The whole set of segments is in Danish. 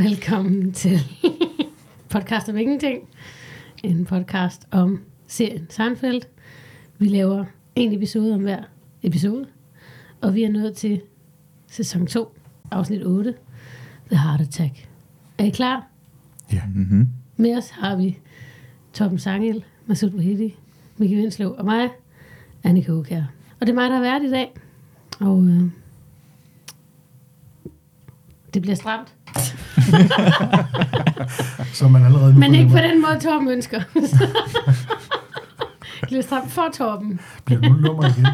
Velkommen til podcast om ingenting. En podcast om serien Seinfeld. Vi laver en episode om hver episode. Og vi er nået til sæson 2, afsnit 8. The Heart Attack. Er I klar? Ja. Mm-hmm. Med os har vi Torben Sangel, Masud Wahidi, Mikke Vinsløv og mig, Annika Ukær. Og det er mig, der har været i dag. Og det bliver stramt. Så man allerede men ikke på den måde, Torben ønsker. Det bliver stramt for Torben. Bliver du nummer igen?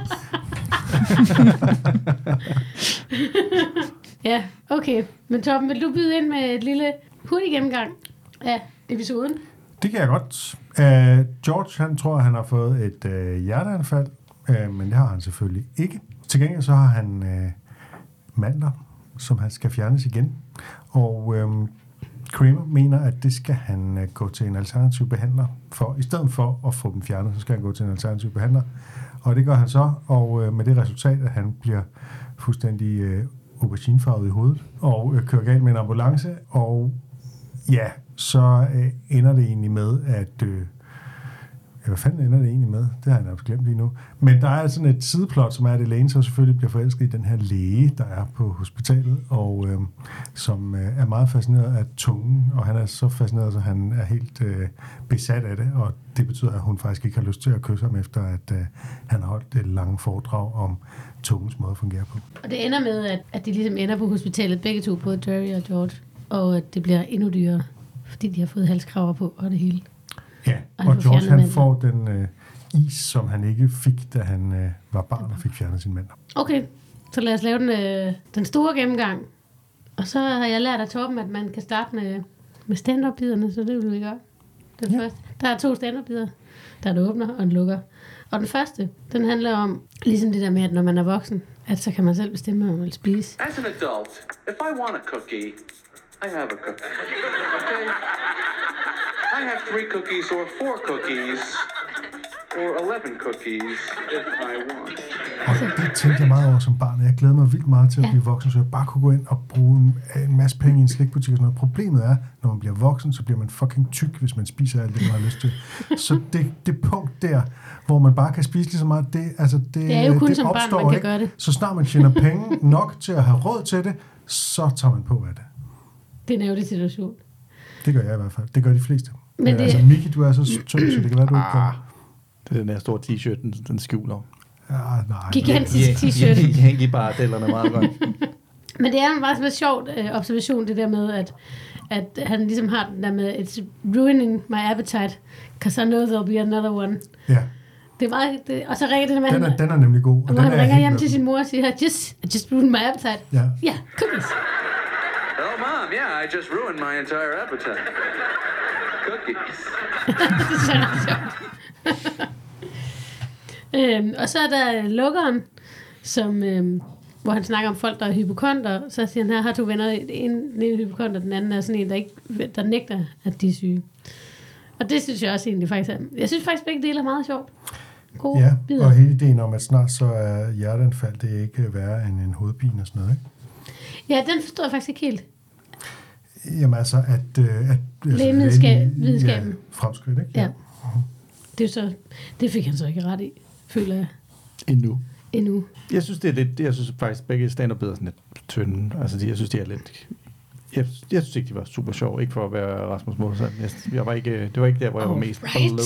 Ja, okay. Men Torben, vil du byde ind med et lille hurtig gennemgang af episoden? Det kan jeg godt. George, han tror, han har fået et hjerteanfald, men det har han selvfølgelig ikke. Til gengæld så har han mandler, som han skal fjernes igen. Og Kramer mener, at det skal han gå til en alternativ behandler for. I stedet for at få dem fjernet, så skal han gå til en alternativ behandler. Og det gør han så, og med det resultat, at han bliver fuldstændig auberginefarvet i hovedet, og kører galt med en ambulance, og ja, så ender det egentlig med, at hvad fanden ender det egentlig med? Det har jeg nok glemt lige nu. Men der er sådan et sideplot, som er, at Elaine så selvfølgelig bliver forelsket i den her læge, der er på hospitalet, og som er meget fascineret af tungen, og han er så fascineret, så han er helt besat af det, og det betyder, at hun faktisk ikke har lyst til at kysse ham, efter at han har holdt et langt foredrag om tungens måde at fungere på. Og det ender med, at de ligesom ender på hospitalet, begge to, både Jerry og George, og at det bliver endnu dyrere, fordi de har fået halskraver på, og det hele. Ja, og George han får den is, som han ikke fik, da han var barn og fik fjernet sin mand. Okay, så lad os lave den store gennemgang. Og så har jeg lært af Torben, at man kan starte med stand-up-biderne, så det vil vi gøre. Den første. Der er 2 stand-up-bider. Der er en åbner og en lukker. Og den første, den handler om, ligesom det der med, at når man er voksen, at så kan man selv bestemme, hvad man vil spise. As an adult, if I want a cookie, I have a cookie. Okay? I have 3 cookies or 4 cookies or 11 cookies if I want. Og det tænkte jeg meget over som barn. Jeg glæder mig vildt meget til at blive voksen, så jeg bare kunne gå ind og bruge en masse penge i en slikbutik og sådan noget. Problemet er, når man bliver voksen, så bliver man fucking tyk, hvis man spiser alt det, man har lyst til. Så det punkt der, hvor man bare kan spise lige så meget, det er jo kun det som opstår, barn, man kan ikke? gøre det. Så snart man tjener penge nok til at have råd til det, så tager man på af det. Det er en ærgerlig situation. Det gør jeg i hvert fald. Det gør de fleste. Men det... Altså, Miki, du er så tynd, så det kan være, du ikke kommer. Det er den her store t-shirt, den skjuler. Ja, nej. Gigantisk t-shirt. Jeg giver bare dellerne meget godt. Men det er en meget sjovt observation, det der med, at han ligesom har den der med, it's ruining my appetite, because I know there'll be another one. Ja. Det er meget, og så ringer det med, den er nemlig god. Og han ringer hjem til sin mor og siger, I just ruined my appetite. Ja. Yeah, cookies. Oh, Mom, yeah, I just ruined my entire appetite. Cookies. Det er så sjovt. Og så er der lukkeren, som, hvor han snakker om folk, der er hypokonder. Så siger han, her har 2 venner. Den ene hypokonder, den anden er sådan en, der nægter, at de er syge. Og det synes jeg også egentlig faktisk er. Jeg synes faktisk, begge dele er meget sjovt. Gode ja, bidder. Og hele ideen om, at snart så er hjerteanfald, det er ikke værre end en hovedpine og sådan noget, ikke? Ja, den forstår jeg faktisk ikke helt. Jamen altså, Lægevidenskaben. Ja, fremskridt, ikke? Ja. Det fik han så ikke ret i, føler jeg. Endnu. Jeg synes, det er lidt, jeg synes faktisk, begge stand-up er sådan lidt tynde. Altså, jeg synes, de er lidt... Jeg synes ikke, de var super sjov. Ikke for at være Rasmus Modsat. Det var ikke der, hvor jeg var mest alone.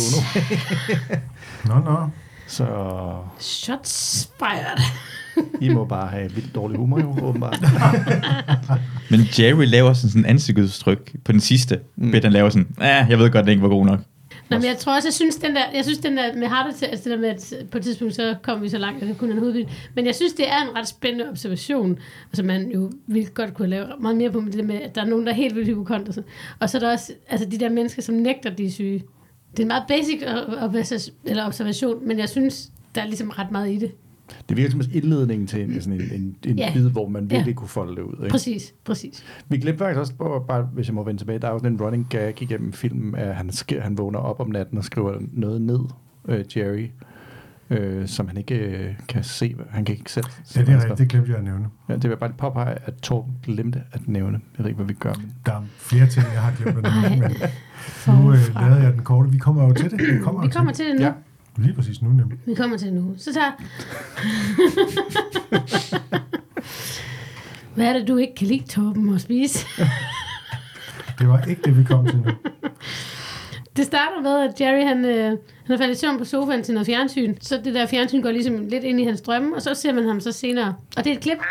Nå. Så... Shots fired. I må bare have vildt dårlig humor, jo, åbenbart. Men Jerry laver sådan en ansigtsudtryk på den sidste. Den laver sådan, jeg ved godt, det ikke var god nok. Nå, men jeg tror også, jeg synes den der med Heart, altså det der med, at på et tidspunkt, så kom vi så langt, at det kun er en hovedpine. Men jeg synes, det er en ret spændende observation, altså man jo virkelig godt kunne lave meget mere på med det med, at der er nogen, der er helt vildt hypokonder. Og så er der også, altså de der mennesker, som nægter, de er syge. Det er en meget basic observation, men jeg synes, der er ligesom ret meget i det. Det virker som en indledning til en bid, hvor man virkelig kunne folde det ud. Ikke? Præcis. Vi glemte faktisk også, bare hvis jeg må vende tilbage, der er jo sådan en running gag igennem filmen, at han vågner op om natten og skriver noget ned, Jerry. som han ikke kan se. Han kan ikke selv se. Ja, det er rigtigt. Det glemte jeg at nævne. Ja, det vil jeg bare påpege, at Torben glemte at nævne. Jeg ved ikke, hvad vi gør. Men... Der er flere ting, jeg har glemt at nævne, men nu lavede jeg den korte. Vi kommer jo til det. Vi kommer til det nu. Ja. Lige præcis nu, nemlig. Vi kommer til det nu. Så tager... Hvad er det, du ikke kan lide, Torben, at spise? Det var ikke det, vi kom til nu. Det starter med, at Jerry han er faldet i søvn på sofaen til noget fjernsyn. Så det der fjernsyn går ligesom lidt ind i hans drømme, og så ser man ham så senere. Og det er et klip.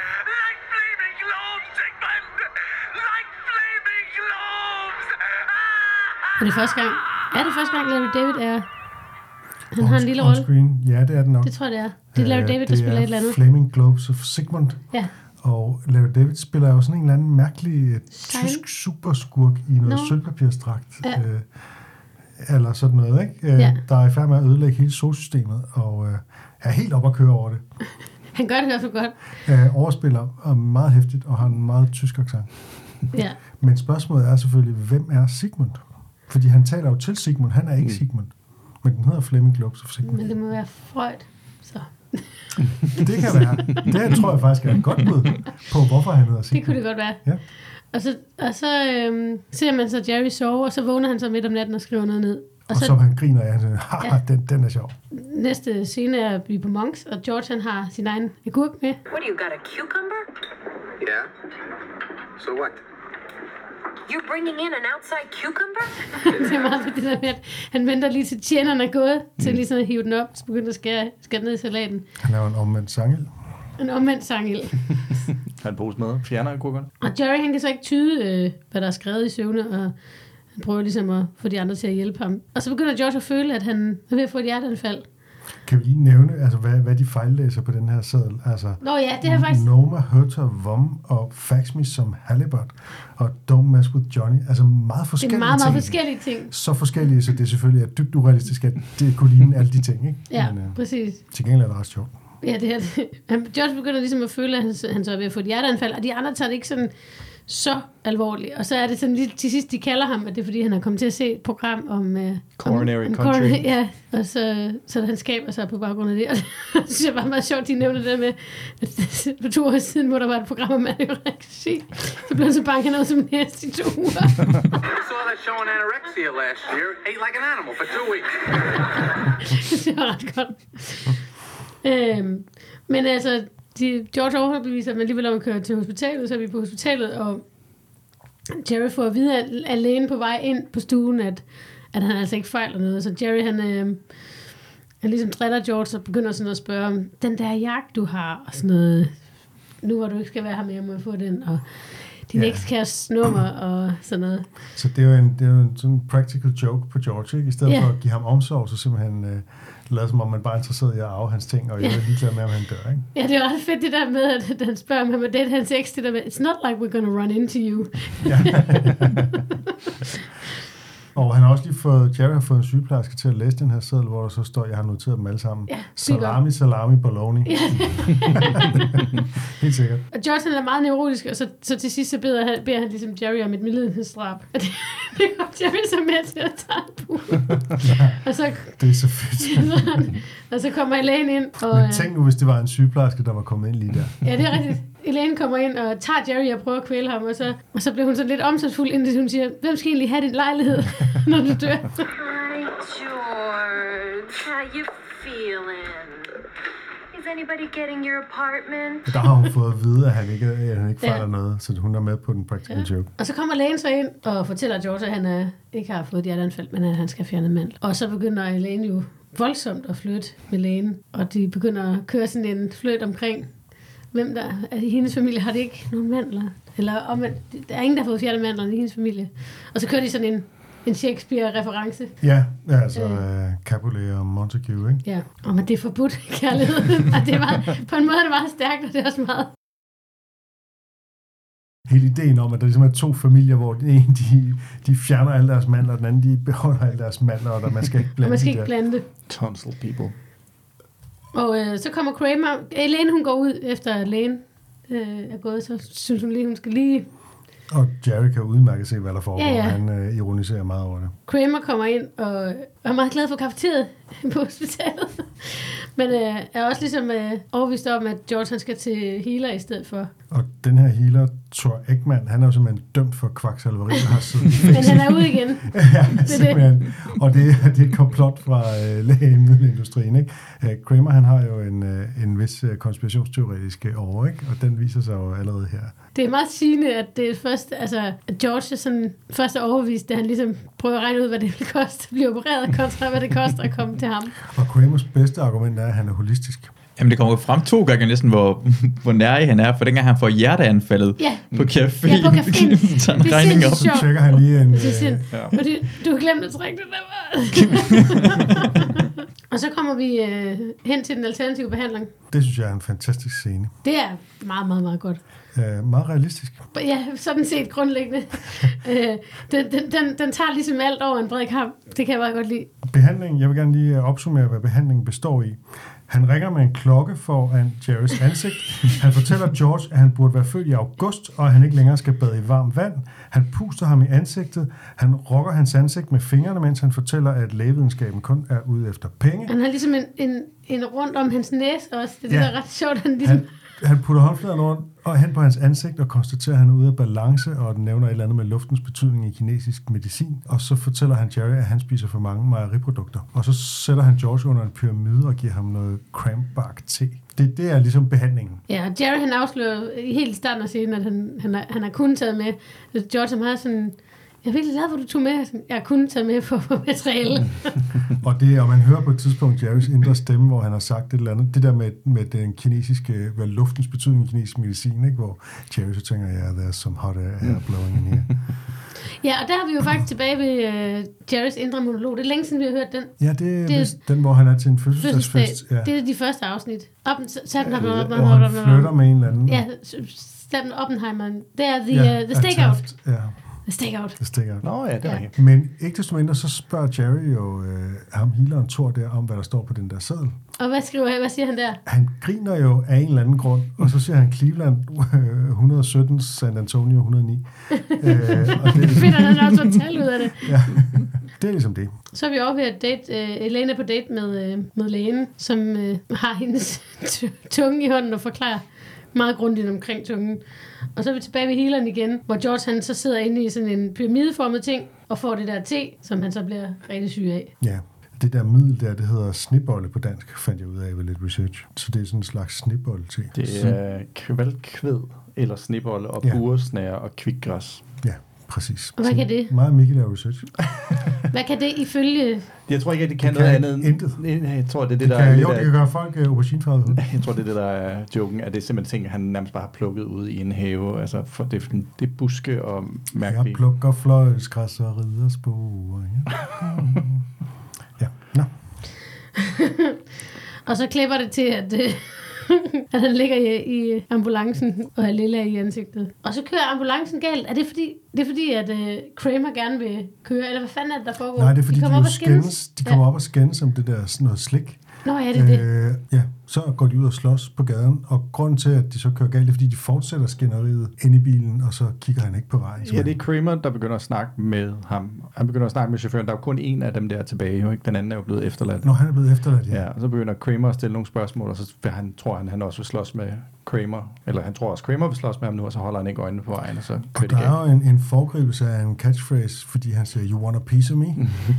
Er det første gang? Er det første gang, Larry David er... Han har en lille rolle? On-screen. Ja, det er det nok. Det tror jeg, det er. Det er Larry David, der spiller et eller andet. Det er Flaming Globes of Sigmund. Ja. Og Larry David spiller jo sådan en eller anden mærkelig tysk superskurk i noget sølvpapirstragt. Ja. Eller sådan noget, ikke? Ja. Der er i færd med at ødelægge hele solsystemet, og er helt op at køre over det. Han gør det i hvert fald godt. Overspiller og meget hæftigt, og har en meget tysk accent. Ja. Men spørgsmålet er selvfølgelig, hvem er Sigmund? Fordi han taler jo til Sigmund, han er ikke Sigmund. Men den hedder Flaming Globes of Sigmund. Men det må være Freud, så. Det kan være. Det tror jeg faktisk er et godt bud på, hvorfor han hedder Sigmund. Det kunne det godt være. Ja. Og så ser man så Jerry sove, og så vågner han så midt om natten og skriver noget ned. Og så han griner af, den er sjov. Næste scene er vi på Monks, og George han har sin egen agurk med. What do you got, a cucumber? Yeah? So what? You're bringing in an outside cucumber? Det er meget det der med, at han venter lige til tjeneren er gået, til lige sådan at hive den op, så begynder at skære ned i salaten. Han laver en omvendt sangild. En omvendt sangild. Han pose med, fjerner agurkerne. Og Jerry han kan så ikke tyde, hvad der er skrevet i søvne, og han prøver ligesom at få de andre til at hjælpe ham. Og så begynder George at føle, at han er ved at få et hjerteanfald. Kan vi lige nævne, altså, hvad de fejllæser på den her seddel? Altså, Nå ja, det har faktisk... Noma, Herter, Vom og Fax Me som Halibut og Don't Mess With Johnny. Altså meget forskellige ting. Det er meget forskellige ting. Så forskellige, så det selvfølgelig er dybt urealistisk, at det kunne ligne alle de ting, ikke? Ja, men, præcis. Til gengæld er det ret sjovt. Ja, det er det. George begynder ligesom at føle, at han så er ved at få et hjerteanfald, og de andre tager det ikke sådan så alvorligt. Og så er det sådan lige til sidst, de kalder ham, at det er fordi, han er kommet til at se et program om... Coronary Country. Ja, og så han skaber sig på baggrund af det. Og det synes jeg bare meget sjovt, de nævner det med, at for 2 år siden, hvor der var et program om anoreksi, så blev han så banket noget som næst i 2 uger. I saw that show on anorexia last year. Ate like an animal for 2 weeks. Det var ret godt. Men altså, George overbeviser dem alligevel om at køre til hospitalet, så er vi på hospitalet, og Jerry får at vide at lægen på vej ind på stuen, at han altså ikke fejler noget. Så Jerry, han ligesom driller George og begynder sådan at spørge om, den der jagt, du har, og sådan noget, nu hvor du ikke skal være her mere, må jeg få den, og din ekskæres nummer, og sådan noget. Så det er jo en sådan practical joke på George, ikke? I stedet for at give ham omsorg, så simpelthen lader som om man bare er interesseret i at arve hans ting, og jeg er ligeglad med, om han dør, ikke? Ja, det er ret fedt det der med, at han spørger, om han vil date hans eks, det der med, it's not like we're gonna run into you. Og han har også lige Jerry har fået en sygeplejerske til at læse den her seddel, hvor der så står, jeg har noteret dem alle sammen. Ja, salami, bologna. Ja. Helt sikkert. Og George han er meget neurotisk, og så til sidst så beder han ligesom Jerry om et medlidenhedsdrab. Og det går Jerry så med til at tage en bue. Og så, det er så fedt. og så kommer lægen ind. Og, men tænk nu, hvis det var en sygeplejerske, der var kommet ind lige der. Ja, det er rigtigt. Elaine kommer ind og tager Jerry og prøver at kvæle ham, og så bliver hun så lidt omsorgsfuld, indtil hun siger, hvem skal egentlig have din lejlighed, når du dør? Hi, George. How you feeling? Is anybody getting your apartment? Der har hun fået at vide, at han ikke fejler noget, så hun er med på den practical joke. Og så kommer lægen så ind og fortæller George, at han ikke har fået et hjerteanfald, men at han skal fjerne mandel. Og så begynder Elaine jo voldsomt at flytte med lægen, og de begynder at køre sådan en flyt omkring, hvem der er i hendes familie, har det ikke nogen mandler? Eller omvendt, der er ingen, der har fået fjernet mandlerne i hendes familie. Og så kører de sådan en Shakespeare-reference. Ja, altså Capulet og Montague, ikke? Ja, men det er forbudt kærlighed. Og det er meget, på en måde er det meget stærkt, og det er også meget... Hele ideen om, at der ligesom er 2 familier, hvor den ene, de fjerner alle deres mandler, og den anden, de beholder alle deres mandler, og man skal ikke blande man skal ikke blande det. Tonsil people. Og så kommer Kramer. Elaine, hun går ud efter at lægen er gået, så synes hun lige, hun skal lige... Og Jerry kan udmærket se, hvad der foregår. Ja. Han ironiserer meget over det. Kramer kommer ind og er meget glad for kafeteriet. på hospitalet. Men er også ligesom overbevist om, at George han skal til healer i stedet for. Og den her healer, Thor Ekman, han er jo simpelthen dømt for kvaksalveri, der har siddet. Men han er ude igen. Ja, simpelthen. Og det er et komplot fra lægemiddelindustrien, ikke? Kramer, han har jo en vis konspirationsteoretisk over, ikke? Og den viser sig jo allerede her. Det er meget sigende, at det er først, altså, at George er sådan først er overbevist, da han ligesom prøver at regne ud, hvad det vil koste at blive opereret, kontra hvad det koster at komme til ham. Og Kramers bedste argument er, at han er holistisk. Jamen, det kommer frem 2 gange næsten, hvor nær han er, for dengang han får hjerteanfaldet på caféen. Ja, på caféen. Tager en regning op. Så tjekker han lige en... Du har glemt at trække det der. Og så kommer vi hen til den alternative behandling. Det synes jeg er en fantastisk scene. Det er meget, meget, meget godt. Meget realistisk. Ja, sådan set grundlæggende. Den tager ligesom alt over en bred kamp. Det kan jeg meget godt lide. Behandlingen, jeg vil gerne lige opsummere, hvad behandlingen består i. Han ringer med en klokke foran Jerrys ansigt. Han fortæller George, at han burde være født i august, og at han ikke længere skal bade i varmt vand. Han puster ham i ansigtet. Han rokker hans ansigt med fingrene, mens han fortæller, at lægevidenskaben kun er ude efter penge. Han har ligesom en rundt om hans næse også. Det er det, der er ret sjovt. Han putter håndfladerne rundt og hen på hans ansigt og konstaterer, at han er ude af balance, og den nævner et eller andet med luftens betydning i kinesisk medicin. Og så fortæller han Jerry, at han spiser for mange mejeriprodukter. Og så sætter han George under en pyramide og giver ham noget cranberry te. Det er ligesom behandlingen. Ja, og Jerry han afslører helt i starten af scenen, at han har kun taget med. George som har sådan... Jeg er virkelig glad for, at du tog med. Jeg har kun taget med for materiale. Og man hører på et tidspunkt Jerrys indre stemme, hvor han har sagt et eller andet. Det der med den kinesiske, luftens betydning i kinesisk medicin, ikke? Hvor Jerry så tænker, there's some hot air blowing in here. Ja, og der er vi jo faktisk tilbage ved Jerrys indre monolog. Det er længe siden, vi har hørt den. Ja, det er den, hvor han er til en fødselsdagsfest. Ja. Det er de første afsnit. Hvor han flytter med en eller anden. Ja, Stanton Oppenheimer. Det er the stakeout. Ja. The stakeout. Nå ja, det er rigtigt. Men ikke desto mindre, så spørger Jerry jo ham healeren Thor der om, hvad der står på den der seddel. Og hvad siger han der? Han griner jo af en eller anden grund, og så siger han Cleveland 117, San Antonio 109. Og det finder han også at tale ud af det. Ja, det er ligesom det. Så er vi over ved at Elena på date med lægen, som har hendes tunge i hånden og forklarer meget grundigt omkring tungen. Og så er vi tilbage ved healeren igen, hvor George han så sidder inde i sådan en pyramideformet ting, og får det der te, som han så bliver rigtig syg af. Ja, det der middel der, det hedder snebolle på dansk, fandt jeg ud af ved lidt research. Så det er sådan en slags snebolle-te. Det er kvalkvæd eller snebolle og buresnære og kvikgræs. Ja, præcis. Og hvad kan det? Meget Mikkel af research. Hvad kan det ifølge... Jeg tror ikke, at det kan noget andet. Intet. Jeg tror, det er det, der er... Jo, det kan gøre folk auberginefarvet. Jeg tror, det er det, der er joken, at det er simpelthen ting, han nærmest bare har plukket ud i en have. Altså, for det er buske og mærkelige. Jeg plukker fløjelsgræs og ridderspor. Ja. Nå. Og så klipper det til, at han ligger i ambulancen og har lilla i ansigtet. Og så kører ambulancen galt. Er det fordi at Kramer gerne vil køre? Eller hvad fanden er det, der foregår? Nej, det er fordi, de kommer op og skændes om det der sådan noget slik. Nå, ja, det er det. Ja, så går de ud og slås på gaden, og grunden til, at de så kører galt, er, fordi de fortsætter skænderiet ind i bilen, og så kigger han ikke på vejen. Ja, det er Kramer, der begynder at snakke med ham. Han begynder at snakke med chaufføren. Der er jo kun en af dem der tilbage, jo ikke? Den anden er jo blevet efterladt. Nå, han er blevet efterladt, ja. Ja, og så begynder Kramer at stille nogle spørgsmål, og så tror han også vil slås med Kramer. Eller han tror også, Kramer vil slås med ham nu, og så holder han ikke øjnene på vejen, og så kører der er jo en foregribelse af en catchphrase, fordi han siger, you want a piece of me?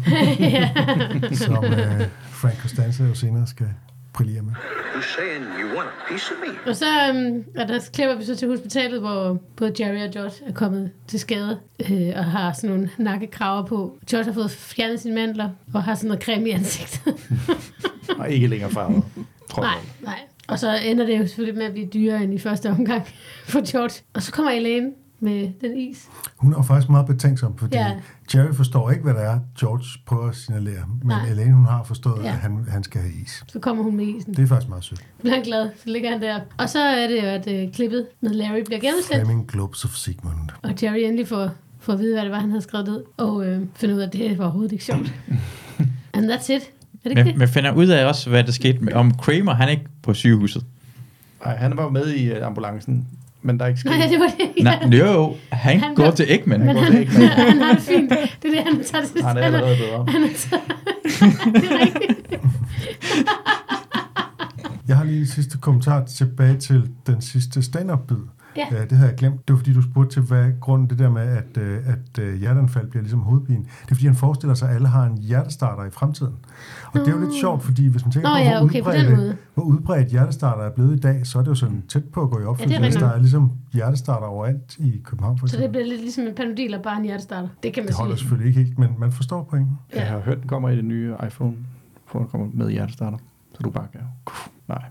Som Frank Costanza jo senere skal brillere med. You're saying you want a piece of me? Og så der klipper vi så til hospitalet, hvor både Jerry og George er kommet til skade og har sådan nogle nakkekraver på. George har fået fjernet sine mandler og har sådan noget creme i ansigtet. Og ikke længere farvet. Nej. Og så ender det jo selvfølgelig med at blive dyrere end i første omgang for George. Og så kommer Elaine med den is. Hun er faktisk meget betænksom, fordi Jerry forstår ikke, hvad det er, George prøver at signalere. Men Elaine, hun har forstået, at han skal have is. Så kommer hun med isen. Det er faktisk meget sødt. Bliver han glad, så ligger han der. Og så er det jo, at klippet med Larry bliver genudsendt. Flaming Globes of Sigmund. Og Jerry endelig får at vide, hvad det var, han havde skrevet ud. Og finder ud af, at det var overhovedet ikke sjovt. And that's it. Men finder ud af også, hvad der skete med, om Kramer, han er ikke på sygehuset. Nej, han var jo med i ambulancen, men der er ikke sket. Nej, det var det. Ja. Nej, jo, han går til Eggman. Men går han, til Eggman. han har det fint. Det er det, han tager til. Han er allerede bedre. Han er så... det er rigtigt. Jeg har lige en sidste kommentar tilbage til den sidste stand-up-bid. Ja. Det havde jeg glemt. Det var fordi, du spurgte til, hvad er grunden det der med, at hjerteanfald bliver ligesom hovedpine. Det er fordi, han forestiller sig, at alle har en hjertestarter i fremtiden. Og det er jo lidt sjovt, fordi hvis man tænker på, hvor udbredt hjertestarter er blevet i dag, så er det jo sådan tæt på at gå i opfyldelse. Ja, der er ligesom hjertestarter overalt i København, for eksempel. Så det bliver lidt ligesom en Panodil og bare en hjertestarter. Det kan man det holder sige. selvfølgelig ikke helt, men man forstår pointen. Ja. Jeg har hørt, den kommer i det nye iPhone. Den kommer med hjertestarter. Så du bare kan... Nej.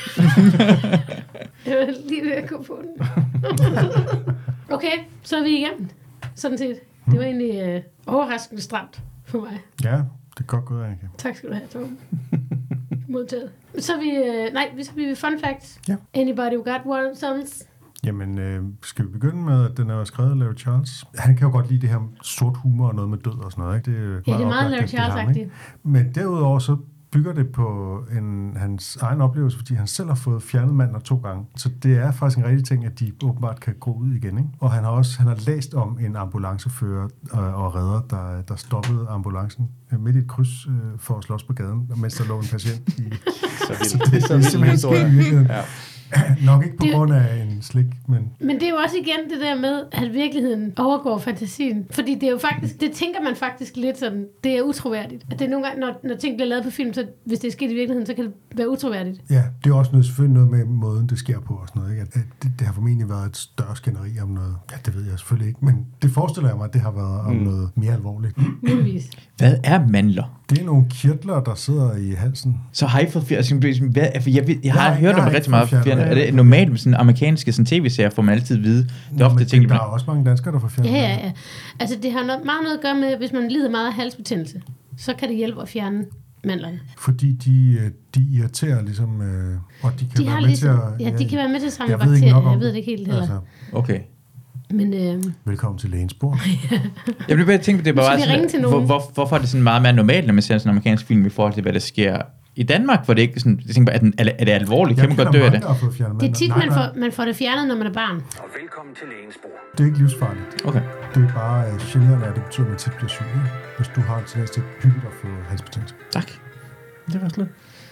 Jeg var lige ved at gå på den. Okay, så er vi igennem. Sådan set. Det var egentlig overraskende stramt for mig. Ja, det er godt gået, Annika. Tak skal du have, Tom. Modtaget. Så er vi ved fun facts. Ja. Anybody who got one sons? Jamen, skal vi begynde med, at den er skrevet af Larry Charles? Han kan jo godt lide det her sort humor og noget med død og sådan noget, ikke? Det er meget Larry Charles-agtigt. Men derudover så bygger det på hans egen oplevelse, fordi han selv har fået fjernet manden 2 gange. Så det er faktisk en rigtig ting, at de åbenbart kan gå ud igen, ikke? Og han har læst om en ambulancefører og redder, der stoppede ambulancen midt i et kryds for at slås på gaden, mens der lå en patient i... Så det er simpelthen sket i virkeligheden. Ja. Nok ikke på grund af en slik, men... Men det er jo også igen det der med, at virkeligheden overgår fantasien. Fordi det er jo faktisk, det tænker man faktisk lidt sådan, det er utroværdigt. At det er nogle gange, når ting bliver lavet på film, så hvis det er sket i virkeligheden, så kan det være utroværdigt. Ja, det er også selvfølgelig noget med måden, det sker på og sådan noget, ikke? At det har formentlig været et større skænderi om noget. Ja, det ved jeg selvfølgelig ikke, men det forestiller jeg mig, at det har været om noget mere alvorligt. Muligvis. Hvad er mandler? Det er nogle kirtler, der sidder i halsen. Så har I fået jeg har hørt om rigtig meget fjerne. Er det normalt med sådan amerikanske sådan tv-serier, får man altid vide? Det er ofte ting, der er også mange danskere, der får fjernet. Ja. Altså det har meget noget at gøre med, hvis man lider meget af halsbetændelse, så kan det hjælpe at fjerne mandlerne. Fordi de irriterer ligesom, og de kan være med til at... Ja, de kan være med til at samle bakterier. Jeg ved det ikke helt heller. Altså. Okay. Men, velkommen til lægens bord. Jeg blev bare tænkt på, det bare sådan, hvorfor er det sådan meget mere normalt, når man ser sådan en amerikansk film i forhold til, hvad der sker i Danmark, hvor det ikke sådan, jeg tænker bare, er det alvorligt? Kan man godt dø af det? Det er tit, man får det fjernet, når man er barn. Og velkommen til lægens bord. Det er ikke livsfarligt. Okay. Det er bare generende, at det betyder, at man tit bliver syg, hvis du har en tendens til hyppigt at få halsbetændelse. Tak. Det var slet.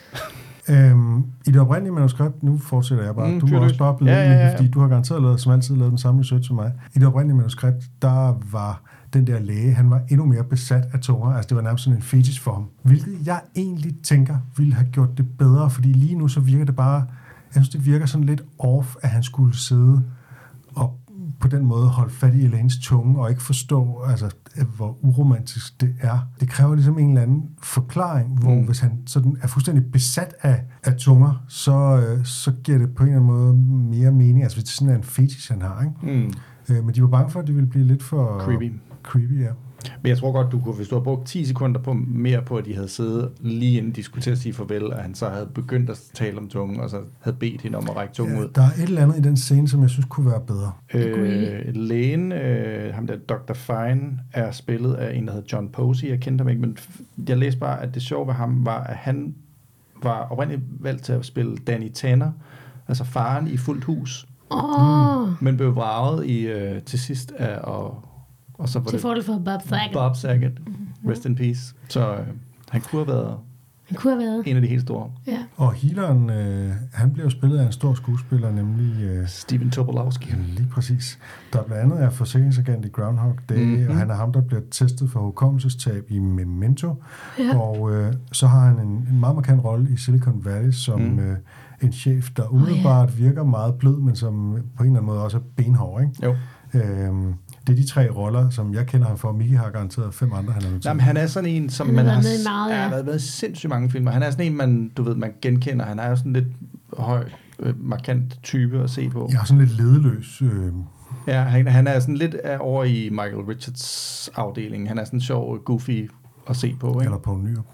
I det oprindelige manuskript, nu fortsætter jeg bare, du må også bare blive fordi du har garanteret som altid lavet den samme research som mig. I det oprindelige manuskript, der var den der læge, han var endnu mere besat af tunger, altså det var nærmest sådan en fetish for ham, hvilket jeg egentlig tænker ville have gjort det bedre, fordi lige nu så virker det bare, jeg synes det virker sådan lidt off, at han skulle sidde og på den måde holde fat i Elaines tunge og ikke forstå, altså, hvor uromantisk det er. Det kræver ligesom en eller anden forklaring, hvor hvis han sådan er fuldstændig besat af tunger, så giver det på en eller anden måde mere mening. Altså hvis det sådan er en fetish, han har, ikke? Men de var bange for, at det ville blive lidt for... Creepy, ja. Men jeg tror godt, du kunne, hvis du havde brugt 10 sekunder på mere på, at de havde siddet lige inden de skulle til at sige farvel, og han så havde begyndt at tale om tungen, og så havde bedt hende om at række tungen ud. Der er et eller andet i den scene, som jeg synes kunne være bedre. Lægen, ham der Dr. Fine, er spillet af en, der hedder John Posey. Jeg kendte ham ikke, men jeg læste bare, at det sjove ved ham var, at han var oprindeligt valgt til at spille Danny Tanner, altså faren i Fuldt Hus. Men blev vraget til sidst af og så var til fordel for Bob Saget. Rest in peace. Så han kunne have været en af de helt store. Ja. Og healeren, han blev spillet af en stor skuespiller, nemlig... Steven Tobolowsky. Lige præcis. Der blandt andet er forsikringsagent i Groundhog Day, og han er ham, der bliver testet for hukommelsestab i Memento. Ja. Og så har han en meget markant rolle i Silicon Valley som en chef, der umiddelbart virker meget blød, men som på en eller anden måde også er benhård, ikke? Jo. Det er de 3 roller, som jeg kender ham for. Miki har garanteret 5 andre, han har noteret. Jamen, han er sådan en, som man har været sindssygt mange filmer. Han er sådan en, man genkender. Han er jo sådan lidt høj, markant type at se på. Ja, sådan lidt ledeløs. Ja, han er sådan lidt over i Michael Richards afdeling. Han er sådan sjov, goofy at se på, ikke? Eller på Nyrup.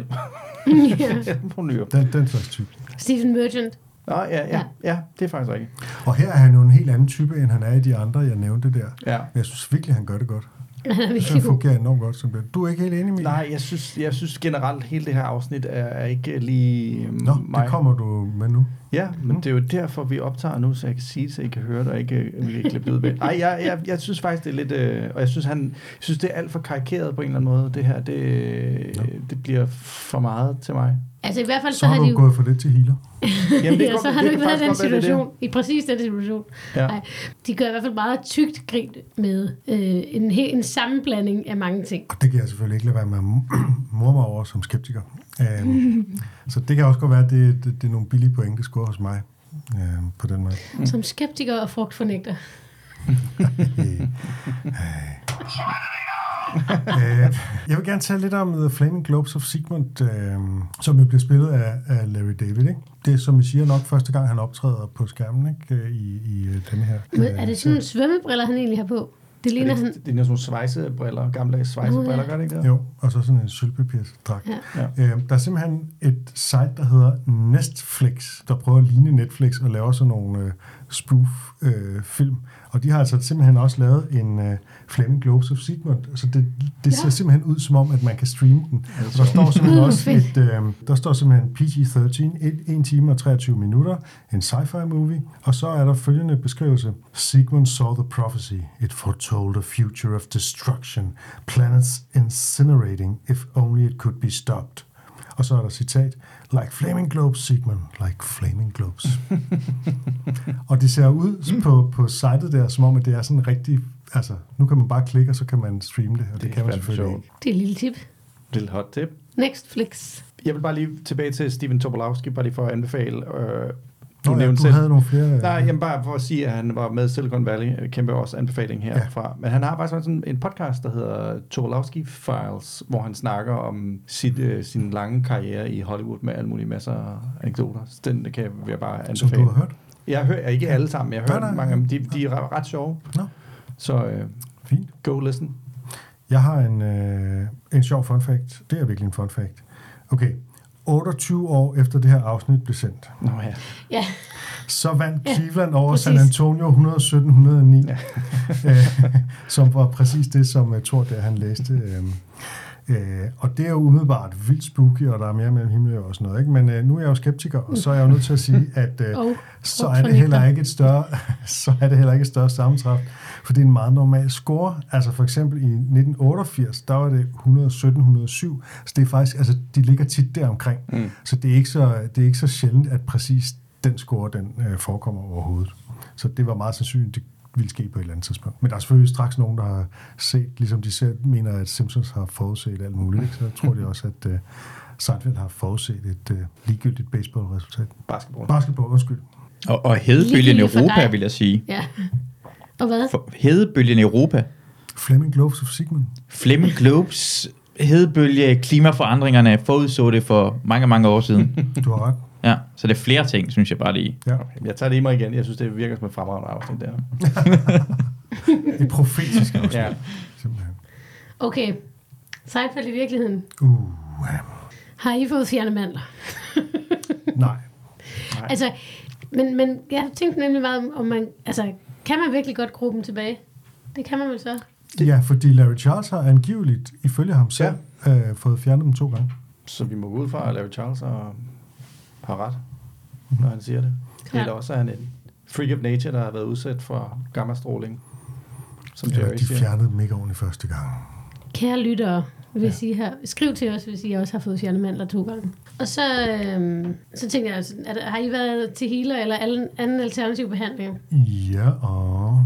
Eller på Nyrup. Den slags type. Stephen Merchant. Ja, det er faktisk rigtigt. Og her er han jo en helt anden type, end han er i de andre, jeg nævnte der. Ja. Men jeg synes virkelig, han gør det godt. Han fungerer enormt godt som det. Du er ikke helt enig med? Nej, jeg synes generelt, hele det her afsnit er ikke lige det kommer du med nu. Ja, men det er jo derfor, vi optager nu, så jeg kan sige det, så I kan høre det, og ikke klippe ud ved. Ej, jeg synes faktisk, det er lidt... og jeg synes, det er alt for karikeret på en eller anden måde. Det her, det bliver for meget til mig. Altså i hvert fald så har du gået for lidt til healer. Jamen, ja, så har du ikke været i den situation. I præcis den situation. Ja. Nej, de gør i hvert fald meget tykt grin med en sammenblanding af mange ting. Og det kan jeg selvfølgelig ikke lade være med at mor mig over som skeptiker. Så det kan også godt være, at det er nogle billige point, det scorer hos mig på den måde. Som skeptiker og frugtfornægter. Jeg vil gerne tale lidt om The Flaming Globes of Sigmund, som jo bliver spillet af Larry David. Ikke? Det er, som I siger, nok første gang, han optræder på skærmen, ikke? I den her. Er det sådan nogle svømmebriller, han egentlig har på? Det ligner han... Det er sådan nogle svejsebriller, gamle svejsebriller, gør det ikke det? Jo, og så sådan en sølvpapirsdragt. Ja. Der er simpelthen et site, der hedder Nestflix, der prøver at ligne Netflix og laver sådan nogle spoof-film. Og de har altså simpelthen også lavet en Flaming Globes of Sigmund. Så det ser simpelthen ud som om, at man kan streame den. Og der står simpelthen også der står simpelthen PG-13, 1 time og 23 minutter, en sci-fi movie. Og så er der følgende beskrivelse. Sigmund saw the prophecy. It foretold a future of destruction. Planets incinerating if only it could be stopped. Og så er der citat, like flaming globes, Sigmund, like flaming globes. Og det ser ud på sitet der, som om, at det er sådan rigtig, altså, nu kan man bare klikke, og så kan man streame det, og det kan man selvfølgelig ikke. Det er et lille tip. Lille hot tip. Netflix. Jeg vil bare lige tilbage til Steven Tobolowsky, bare lige for at anbefale. Du havde nogle flere... Nej, jamen bare for at sige, at han var med Silicon Valley, kæmpe også anbefaling herfra. Ja. Men han har faktisk sådan en podcast, der hedder Tobolowsky Files, hvor han snakker om sin lange karriere i Hollywood med alle mulige masser af anekdoter. Så den vil jeg bare anbefale. Som du har hørt? Jeg hører ikke alle sammen, jeg har hørt mange af dem. De er ret sjove. No. Så fint. Go listen. Jeg har en sjov fun fact. Det er virkelig en fun fact. Okay. 28 år efter det her afsnit blev sendt. Nå ja. Så vandt Cleveland over San Antonio 117-109. Som var præcis det, som jeg tror, han læste. Og det er jo umiddelbart vildt spooky, og der er mere mellem himmel og sådan noget. Ikke? Men nu er jeg jo skeptiker, og så er jeg jo nødt til at sige, at så er det heller ikke et større sammentræf, for det er en meget normal score. Altså for eksempel i 1988, der var det 117-107, så det er faktisk, altså de ligger tit deromkring. Så det er ikke så sjældent, at præcis den score, den forekommer overhovedet. Så det var meget sandsynligt, det ville ske på et eller andet tidspunkt. Men der er selvfølgelig straks nogen, der har set, ligesom de selv mener, at Simpsons har forudset alt muligt. Ikke? Så jeg tror de også, at Seinfeld har forudset et ligegyldigt baseballresultat. Basketball, undskyld. Og hedebølgen i Europa, vil jeg sige. Ja. Og hvad? Hedebølgen i Europa. Flaming Globes of Sigmund. Flaming Globes, hedebølge, klimaforandringerne forudså det for mange, mange år siden. Du har ret. Ja, så det er flere ting, synes jeg bare lige. Ja. Okay, jeg tager det i mig igen. Jeg synes, det virker som et fremragende afsnit der. Et profetisk afsnit. Ja. Simpelthen. Okay. Seinfeld i virkeligheden. Har I fået fjernet mandler? Nej. Altså, men jeg tænkte nemlig meget om man, altså, kan man virkelig godt gro dem tilbage? Det kan man vel så? Ja, fordi Larry Charles har angiveligt, ifølge ham selv, fået fjernet dem 2 gange. Så vi må gå ud fra, at Larry Charles har ret, når han siger det. Ja. Eller også er han en freak of nature, der har været udsat for gammastråling, som Eller Jerry de siger. fjernede dem ikke ordentligt første gang. Kære lyttere, vil jeg sige her, skriv til os, hvis I også har fået fjernet mandler 2 gange. Og så tænkte jeg, altså, har I været til healer eller anden alternativ behandling? Ja, og...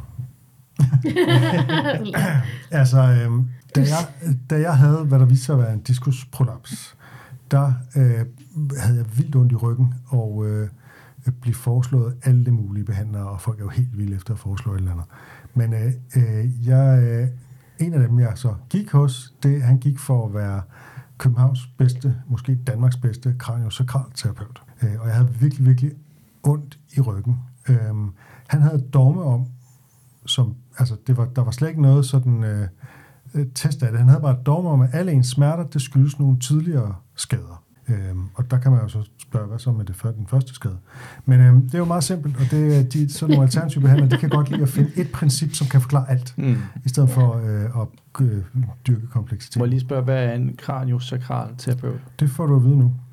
altså, da jeg havde, hvad der viste sig at være en diskusprolaps, der havde jeg vildt ondt i ryggen, og blev foreslået alle mulige behandlere, og folk er jo helt vilde efter at foreslå et eller andet. Men en af dem, jeg så gik hos, han gik for at være Københavns bedste, måske Danmarks bedste kraniosakralterapeut. Og jeg havde virkelig, virkelig ondt i ryggen. Han havde et dogme om, som, altså der var slet ikke noget sådan test af det. Han havde bare et dogme om, at alle ens smerter, det skyldes nogle tidligere skader. Og der kan man jo så spørge, hvad så med den første skade. Men det er jo meget simpelt, og det sådan nogle alternative behandlere, de kan godt lide at finde et princip, som kan forklare alt, i stedet for at dyrke kompleksitet. Må jeg lige spørge, hvad er en kraniosakral terapeut? Det får du at vide nu.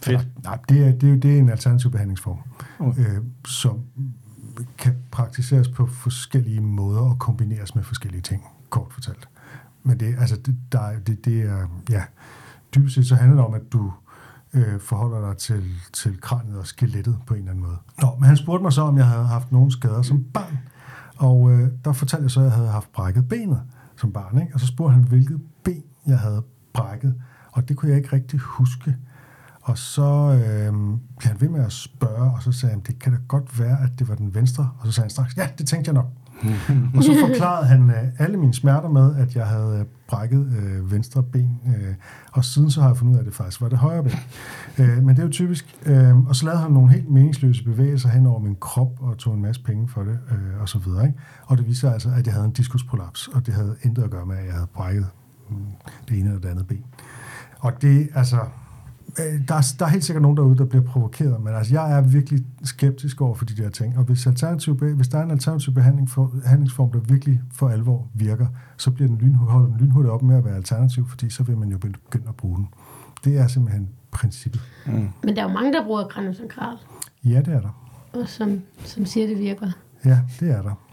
Fedt. Nej, det er en alternativ behandlingsform, som kan praktiseres på forskellige måder og kombineres med forskellige ting, kort fortalt. Men det er, ja, dybest set så handler det om, at du forholder dig til kraniet og skelettet på en eller anden måde. Men han spurgte mig så, om jeg havde haft nogle skader som barn, og der fortalte jeg så, at jeg havde haft brækket benet som barn, ikke? Og så spurgte han, hvilket ben jeg havde brækket, og det kunne jeg ikke rigtig huske. Og så blev han ved med at spørge, og så sagde han, det kan da godt være, at det var den venstre. Og så sagde han straks, ja, det tænkte jeg nok. Og så forklarede han alle mine smerter med, at jeg havde brækket venstre ben. Og siden så har jeg fundet ud af, at det faktisk var det højre ben. Men det er jo typisk. Og så lavede han nogle helt meningsløse bevægelser hen over min krop, og tog en masse penge for det, og så videre. Ikke? Og det viste sig altså, at jeg havde en diskusprolaps, og det havde intet at gøre med, at jeg havde brækket det ene eller det andet ben. Og det, altså... Der er helt sikkert nogen derude, der bliver provokeret, men altså, jeg er virkelig skeptisk over for de der ting. Og hvis der er en alternativ behandlingsform, der virkelig for alvor virker, så bliver den lynhurtigt op med at være alternativ, fordi så vil man jo begynde at bruge den. Det er simpelthen princippet. Men der er jo mange, der bruger kraniosankral. Ja, det er der. Og som siger, det virker. Ja, det er der.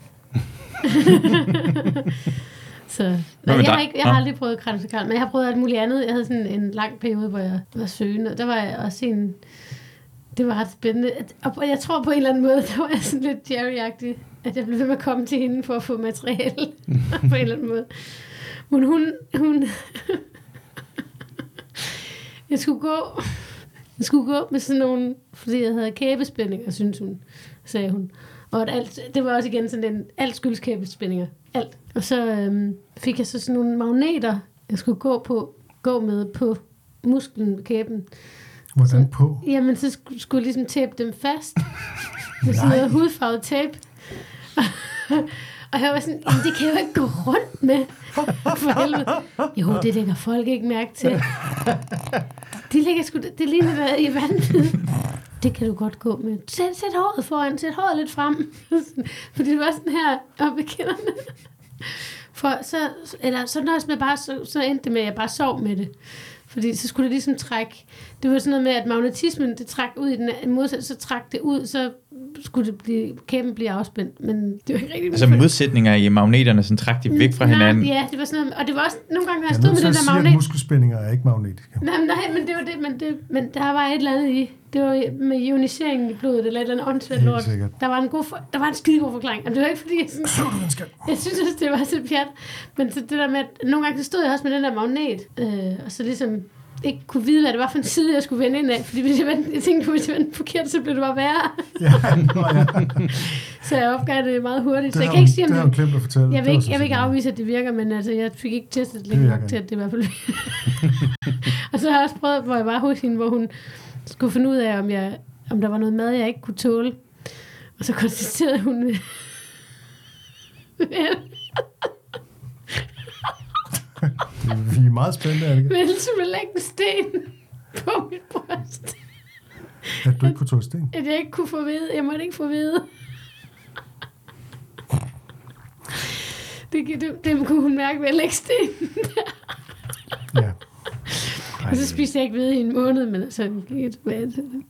Så, jeg har aldrig prøvet kraniosankral, men jeg har prøvet alt muligt andet. Jeg havde sådan en lang periode, hvor jeg var søgende. Der var jeg også det var ret spændende. Og jeg tror på en eller anden måde, der var jeg sådan lidt Jerry-agtig, at jeg blev ved med at komme til hende for at få materiale på en eller anden måde. Men hun jeg skulle gå med sådan nogle, fordi jeg havde kæbespændinger, synes hun, sagde hun. Og det var også igen sådan alt skyldes kæbespændinger. Alt. Og så fik jeg så sådan nogle magneter, jeg skulle gå med på musklen ved kæben. Hvordan på? Jamen, så skulle jeg ligesom tape dem fast. Med sådan noget hudfarvet tape. Og jeg var sådan, det kan jeg jo ikke gå rundt med. For helvede. Jo, det lægger folk ikke mærke til. Det ligner der i vandet. Det kan du godt gå med. Sæt håret foran, sæt håret lidt frem. Fordi det var sådan her oppe i kinderne. Så nøjes med bare, så endte det med, at jeg bare sov med det. Fordi så skulle det ligesom trække. Det var sådan noget med, at magnetismen, det trak ud i den modsat, så trak det ud, så skulle kæben blive afspændt. Men det var ikke rigtig... Altså modsætninger i magneterne, sådan trak de væk fra hinanden? Ja, det var sådan noget, og det var også nogle gange, når jeg stod med den der magnet... at muskelspændinger er ikke magnetiske. Nej, men det var det, men der var et eller andet i. Det var med ioniseringen i blodet, eller et eller andet åndssvagt lort. Der var en skidegod forklaring. Og det var ikke fordi, jeg synes, det var så pjat. Men så det der med, at nogle gange så stod jeg også med den der magnet, og så ligesom ikke kunne vide, hvad det var for en side, jeg skulle vende ind af. Fordi hvis jeg tænkte på, hvis jeg vendte forkert, så blev det bare værre. Ja. Så jeg opgav det meget hurtigt. Så jeg kan ikke sige, om det... Jeg vil ikke afvise, at det virker, men altså, jeg fik ikke testet længe nok til, at det i hvert fald Og så har jeg også prøvet, hvor jeg var hos hende, hvor hun skulle finde ud af, om der var noget mad, jeg ikke kunne tåle. Og så konstaterede hun... Vi er meget spændte, er det ikke? Men ellers ville lægge en sten på mit bryst. At du ikke kunne tåle sten? At jeg ikke kunne få vide. Jeg måtte ikke få vide. Det kunne hun mærke ved at lægge sten der. Ja. Og så spiste jeg ikke ved i en måned, men så gik jeg tilbage til det.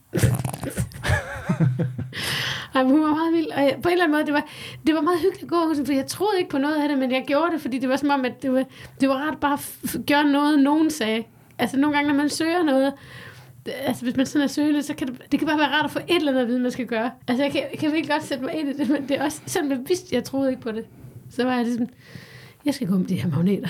Ej, hun var meget vild, og på en eller anden måde, det var meget hyggeligt at gå hos hende, for jeg troede ikke på noget af det, men jeg gjorde det, fordi det var som om, at det var ret bare at gøre noget, nogen sagde. Altså nogle gange, når man søger noget, altså hvis man sådan er søgende, så kan det kan bare være rart at få et eller andet at vide, man skal gøre. Altså jeg kan virkelig godt sætte mig ind i det, men det er også, selvom jeg vidste, jeg troede ikke på det, så var jeg ligesom, jeg skal gå med de her magneter.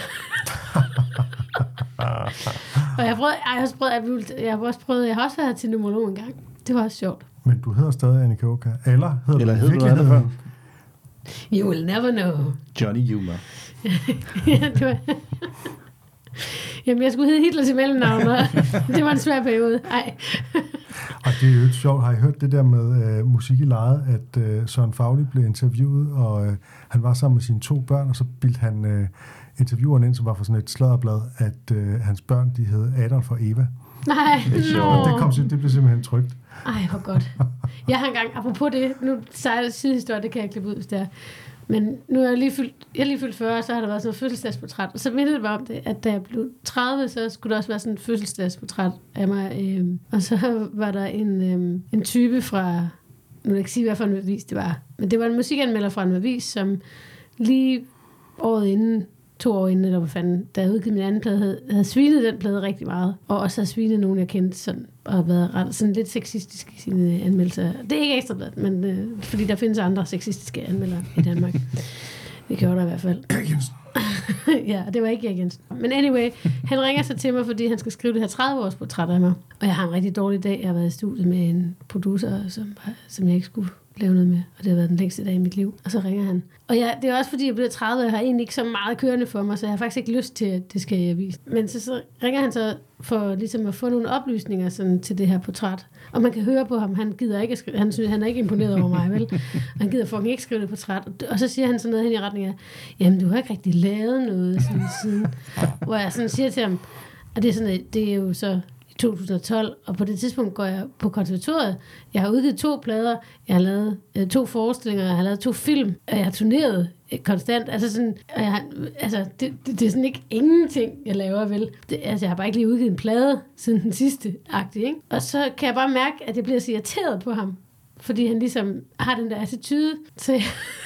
Og jeg har også været til numerolog en gang. Det var også sjovt. Men du hedder stadig Annika Oka. Eller hedder du andet før? You will never know. Johnny Humor. Ja, det var... Jamen, jeg skulle hedde Hitler til mellemnavn, og det var en svær periode. Ej. Og det er jo et sjovt. Har I hørt det der med musik i lejet, at Søren Fauli blev interviewet, og han var sammen med sine 2 børn, og så bildte han intervieweren ind, som var fra sådan et sladderblad, at hans børn, de hed Adolf og Eva. Nej, det blev simpelthen trykt. Ej, hvor godt. Jeg har engang, apropos det, nu sejler sidehistorie, det kan jeg klippe ud, hvis det er. Men nu er jeg lige fyldt 40, så har der været sådan et fødselsdagsportræt. Og så mindede det mig om det, at da jeg blev 30, så skulle der også være sådan et fødselsdagsportræt af mig. Og så var der en type fra, nu vil jeg ikke sige, hvad for en avis det var, men det var en musikanmelder fra en avis, som lige året inden, 2 år inden, eller hvad fanden, da jeg udgivet min anden plade, havde svinet den plade rigtig meget. Og også havde svinet nogen, jeg kendte, sådan, og havde været ret, sådan lidt sexistisk i sine anmeldelser. Det er ikke Ekstrabladet, men fordi der findes andre sexistiske anmeldere i Danmark. Det gjorde der i hvert fald. Erik Jensen. Ja, det var ikke Erik Jensen. Men anyway, han ringer så til mig, fordi han skal skrive det her 30-års portræt af mig. Og jeg har en rigtig dårlig dag. Jeg har været i studiet med en producer, som jeg ikke skulle lave noget med, og det har været den længste dag i mit liv. Og så ringer han. Og det er også fordi, jeg bliver 30, og jeg har egentlig ikke så meget kørende for mig, så jeg har faktisk ikke lyst til, at det skal jeg vise. Men så ringer han så for ligesom at få nogle oplysninger sådan, til det her portræt. Og man kan høre på ham, han gider ikke skrive, han synes, han er ikke imponeret over mig, vel? Han gider fucking ikke skrive det portræt. Og så siger han sådan noget hen i retning af, jamen du har ikke rigtig lavet noget sådan siden. Hvor jeg sådan siger til ham, og det er sådan, det er jo så 2012, og på det tidspunkt går jeg på konservatoriet. Jeg har udgivet 2 plader, jeg har lavet 2 forestillinger, jeg har lavet 2 film, og jeg har turneret konstant. Altså sådan, det er sådan ikke ingenting, jeg laver, vel? Jeg har bare ikke lige udgivet en plade siden den sidste agtige, ikke? Og så kan jeg bare mærke, at jeg bliver så irriteret på ham, fordi han ligesom har den der attitude, så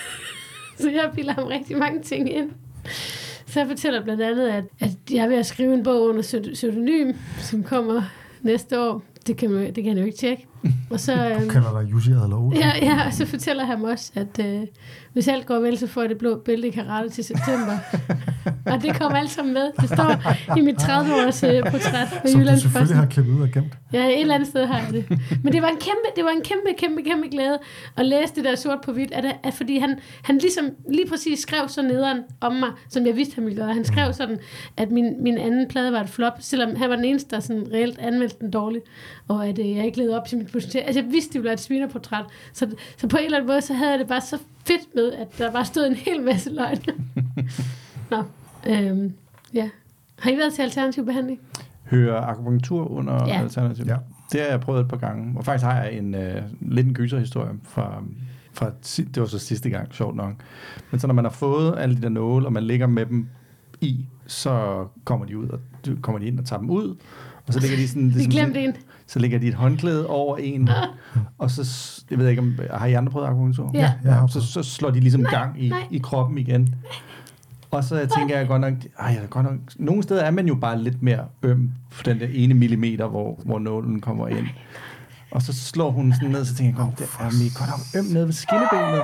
jeg bilder ham rigtig mange ting ind. Så jeg fortæller blandt andet, at jeg er ved at skrive en bog under pseudonym, som kommer næste år. Det kan han jo ikke tjekke. Og så, du kalder dig Jussi Adler-Olsen. Ja, og så fortæller han også, at hvis alt går vel, så får jeg det blå bælte i karate til september. Og det kommer alt sammen med. Det står i mit 30-års portræt på som Jyllands-Posten. du selvfølgelig har klippet ud og gemt. Ja, et eller andet sted har jeg det. Men det var en kæmpe glæde at læse det der sort på hvidt, at fordi han ligesom lige præcis skrev så nederen om mig, som jeg vidste, han ville gøre. Han skrev sådan, at min anden plade var et flop, selvom han var den eneste, der sådan reelt anmeldte den dårligt, og at jeg ikke levede op til mit potentiale. Altså, jeg vidste, det ville være et svinerportræt. Så på en eller anden måde, så havde jeg det bare så fedt med, at der bare stod en hel masse løgn. Nå, ja. Har I været til alternativ behandling? Hører akupunktur under alternativ? Ja. Det har jeg prøvet et par gange. Og faktisk har jeg lidt en gyserhistorie fra det var så sidste gang, sjovt nok. Men så når man har fået alle de der nåle, og man ligger med dem i, så kommer de ind og tager dem ud. Og så ligger de sådan... Så lægger de et håndklæde over en, og så, jeg ved ikke om, har I andre prøvet akupunktur? Ja. Så slår de ligesom gang i kroppen igen. Og så tænker jeg godt nok, nogle steder er man jo bare lidt mere øm på den der 1 millimeter, hvor nålen kommer ind. Og så slår hun sådan ned, så tænker jeg, det er godt nok øm nede ved skinnebenet.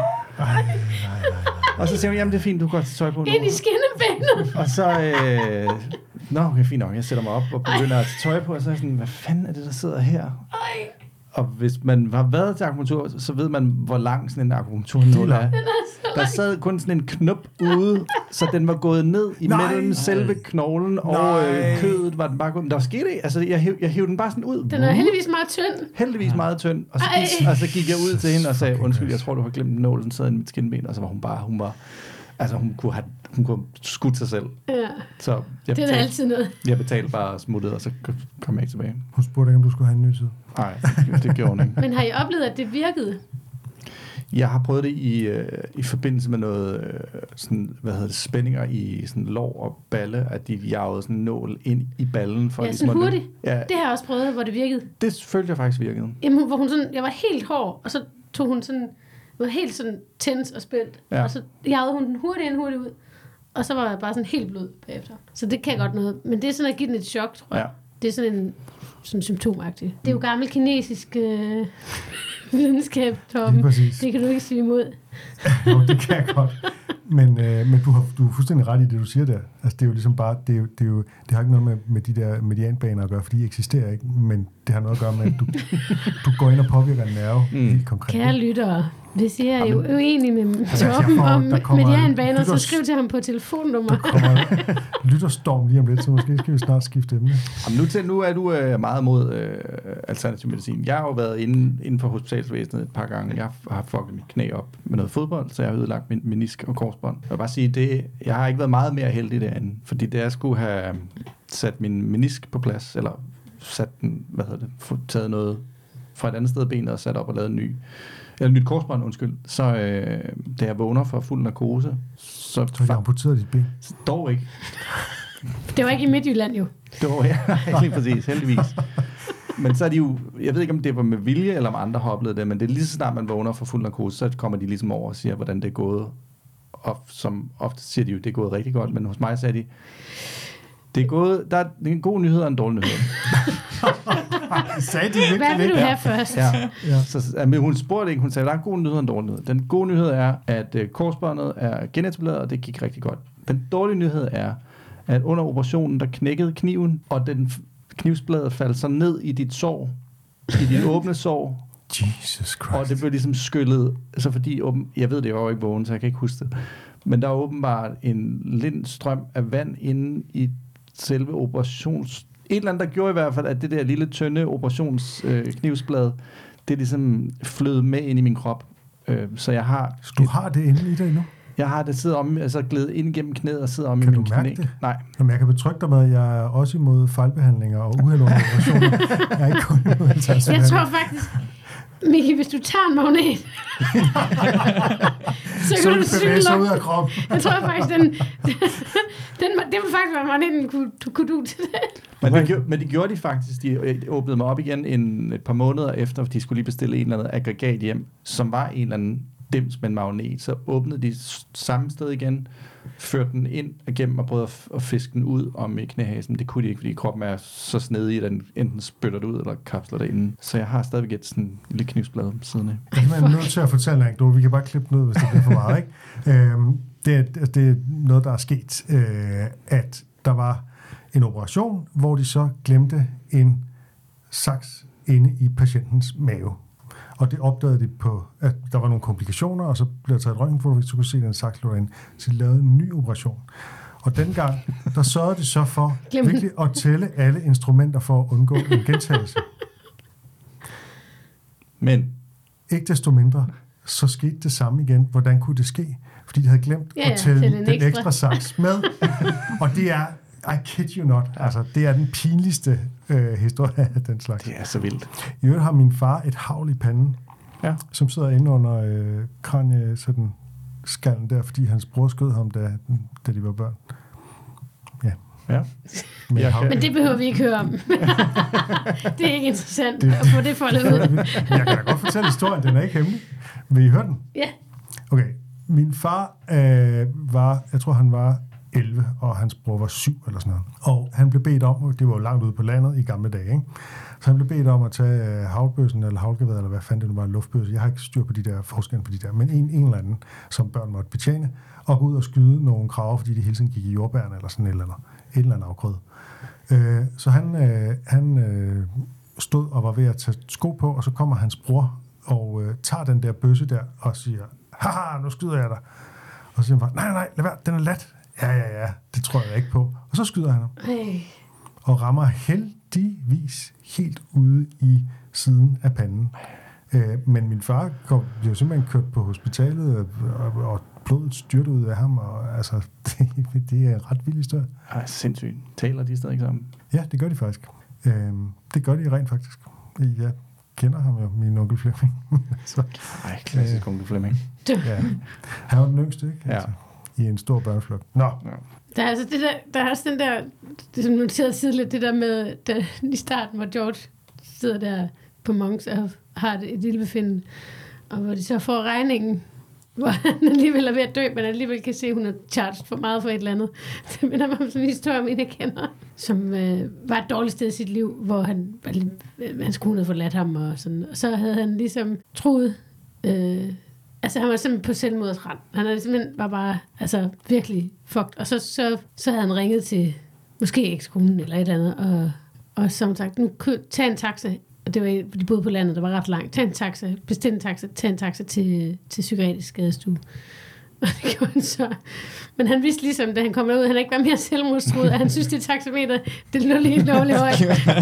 Og så siger hun, jamen det er fint, du kan godt tage tøj på nu. Ind i skinnebenet. Og så, okay, fint nok, jeg sætter mig op og begynder at tage tøj på, og så er jeg sådan, hvad fanden er det, der sidder her? Og hvis man har været til akupunktur, så ved man, hvor lang sådan en akupunkturnål er. Der sad kun sådan en knop ude, så den var gået ned imellem selve knoglen og kødet, var den bare gået. Der var sket det. Altså, jeg hævde den bare sådan ud. Den er heldigvis meget tynd. Heldigvis meget tynd. Og så gik jeg ud til hende og sagde, undskyld, jeg tror, du har glemt nålen, sad i mit skinben. Og så var hun bare altså, hun kunne have skudt sig selv. Ja. Så det er da altid noget. Jeg betalte bare smuttet, og så kom jeg ikke tilbage. Hun spurgte ikke, om du skulle have en ny tid. Nej, det gjorde hun ikke. Men har I oplevet, at det virkede? Jeg har prøvet det i forbindelse med noget spændinger i sådan lår og balle, at de jagede sådan en nål ind i ballen for sådan hurtigt. Ja. Det har jeg også prøvet, hvor det virkede. Det følte jeg faktisk virkede. Jamen, hvor hun sådan, jeg var helt hård, og så tog hun sådan, var helt sådan tens og spændt, og så jagede hun den hurtigt ind, hurtigt ud, og så var jeg bare sådan helt blød bagefter. Så det kan godt noget, men det er sådan at give den et chok, tror jeg. Ja. Det er sådan symptomagtigt. Det er jo gammel kinesisk videnskab, Torben. Det kan du ikke sige imod. Jo, det kan jeg godt. Men du er fuldstændig ret i det, du siger der. Altså, det er jo ligesom bare, det har ikke noget med de der medianbaner at gøre, fordi de eksisterer ikke, men det har noget at gøre med, at du går ind og påvirker en nerve helt konkret. Kære lyttere, hvis I er jo uenige med Torben om medianbaner, så skriv til ham på telefonnummer. Der kommer lytterstorm lige om lidt, så måske skal vi snart skifte emne. Nu er du meget mod alternativ medicin. Jeg har jo været inde for hospitalsvæsenet et par gange. Jeg har fucket mit knæ op med noget fodbold, så jeg har ødelagt min menisk og korsbånd. Jeg vil bare sige, jeg har ikke været meget mere heldig derinde, fordi det jeg skulle have sat min menisk på plads, eller sat den, taget noget fra et andet sted af benet og sat op og lavet en ny eller nyt korsbånd, undskyld, så da jeg vågner for fuld narkose, så har de amputeret dit ben? Dog ikke. Det var ikke i Midtjylland jo. Det var lige præcis, heldigvis. Men så er de jo, jeg ved ikke, om det var med vilje, eller om andre har oplevet det, men det er lige så snart, man vågner for fuld narkose, så kommer de ligesom over og siger, hvordan det er gået. Og som ofte siger de jo, det er gået rigtig godt, men hos mig sagde de, det er gået, der er en god nyhed og en dårlig nyhed. Sagde de virkelig? Hvad vil du have først? Ja. Så, men hun spurgte ikke, hun sagde, der er en god nyhed og en dårlig nyhed. Den gode nyhed er, at korsbåndet er genetableret, og det gik rigtig godt. Den dårlige nyhed er, at under operationen, der knækkede kniven, og den knivsbladet faldt så ned i dit sår, i dit åbne sår. Jesus Christ. Og det blev ligesom skyllet, så fordi, jeg ved det jo ikke vågen, så jeg kan ikke huske det, men der er åbenbart en lind strøm af vand inde i selve operations... Et eller andet, der gjorde i hvert fald, at det der lille, tynde operationsknivsblad, det ligesom flød med ind i min krop. Så jeg har... Du har det inde i dig endnu? Jeg har det sidder om, altså glædet ind gennem knæet og sidder om kan i min knæ. Kan du mærke det? Nej. Jamen, jeg kan betrygge dig med, at jeg er også imod fejlbehandlinger og uheld under operationer. Jeg er ikke kun imod jeg tror faktisk, Miki, hvis du tager en magnet, så kan du bevæge sig ud af kroppen. Jeg tror faktisk, det vil faktisk være magneten, kunne du til det. Men det gjorde de faktisk. De åbnede mig op igen et par måneder efter, de skulle lige bestille en eller anden aggregat hjem, som var en eller anden dims med en magnet. Så åbnede de samme sted igen, førte den ind igennem og prøvede at fiske den ud om i knæhasen. Det kunne de ikke, fordi kroppen er så snedig, at den enten spytter det ud eller kapsler det inden. Så jeg har stadigvæk et sådan lille knivsblad siden af. Jeg er nødt til at fortælle en anekdote. Vi kan bare klippe den ud, hvis det bliver for meget, ikke? Det er noget, der er sket, at der var en operation, hvor de så glemte en saks inde i patientens mave. Og det opdagede de på, at der var nogle komplikationer, og så blev der taget et røntgenfoto, så kunne se, at den saks lå inde. Så de lavede en ny operation. Og dengang, der sørgede de så for virkelig at tælle alle instrumenter for at undgå en gentagelse. Men ikke desto mindre, så skete det samme igen. Hvordan kunne det ske? Fordi de havde glemt at tælle den ekstra saks med. Og det er, I kid you not, altså det er den pinligste historie af den slags. Det er så vildt. I øvrigt har min far et havl i panden, som sidder inde under kranie, sådan skallen der, fordi hans bror skød ham, da de var børn. Ja. Men det behøver vi ikke høre om. Det er ikke interessant at få det foldet ud. Jeg kan da godt fortælle historien, den er ikke hemmelig. Vil I høre den? Ja. Okay, min far jeg tror han var 11, og hans bror var 7 eller sådan noget. Og han blev bedt om, det var jo langt ude på landet i gamle dage, ikke? Så han blev bedt om at tage havlbøssen eller havlgeværet, eller hvad fanden det nu var, en luftbøsse. Jeg har ikke styr på de der forskelle på de der, men en eller anden, som børn måtte betjene, og gå ud og skyde nogle kraver, fordi de hele tiden gik i jordbærne eller sådan et eller andet afgrød. Så han stod og var ved at tage sko på, og så kommer hans bror og tager den der bøsse der og siger, haha, nu skyder jeg dig. Og så siger han bare, nej, lad være, den er lat. Ja, det tror jeg ikke på. Og så skyder han ham. Og rammer heldigvis helt ude i siden af panden. Men min far blev simpelthen kørt på hospitalet, og blodet styrte ud af ham, og altså, det er en ret vild historie. Ej, sindssygt. Taler de stadig sammen? Ja, det gør de faktisk. Det gør de rent faktisk. Jeg kender ham jo, min onkel Flemming. Ej, klassisk onkel Flemming. Ja. Han var den yngste, ikke? Altså, i en stor børneflok. Nå. Der er altså der er også den der, det som noteret tidligt, det der med, i starten, hvor George sidder der på Monks og har et lille befindende, og hvor de så får regningen, hvor han alligevel er ved at dø, men alligevel kan se, at hun har charged for meget for et eller andet. Det minder mig om sådan en historie om en, jeg kender, som var et dårligt sted i sit liv, hvor hans kone havde forladt ham, og sådan. Og så havde han ligesom troet, altså han var simpelthen på selvmordsrand. Han havde simpelthen bare virkelig fucked. Og så havde han ringet til måske ekskonen eller et andet, og som sagt, nu tag en taxa. Og det var, de boede på landet, der var ret langt. Tag en taxa, bestil en taxa, tag en taxa til psykiatrisk skadestue. Og det gjorde han så. Men han vidste ligesom, da han kom ud, han ikke var mere selvmordstruet, at han synes, det taxameter, det lå lige lovligt højt.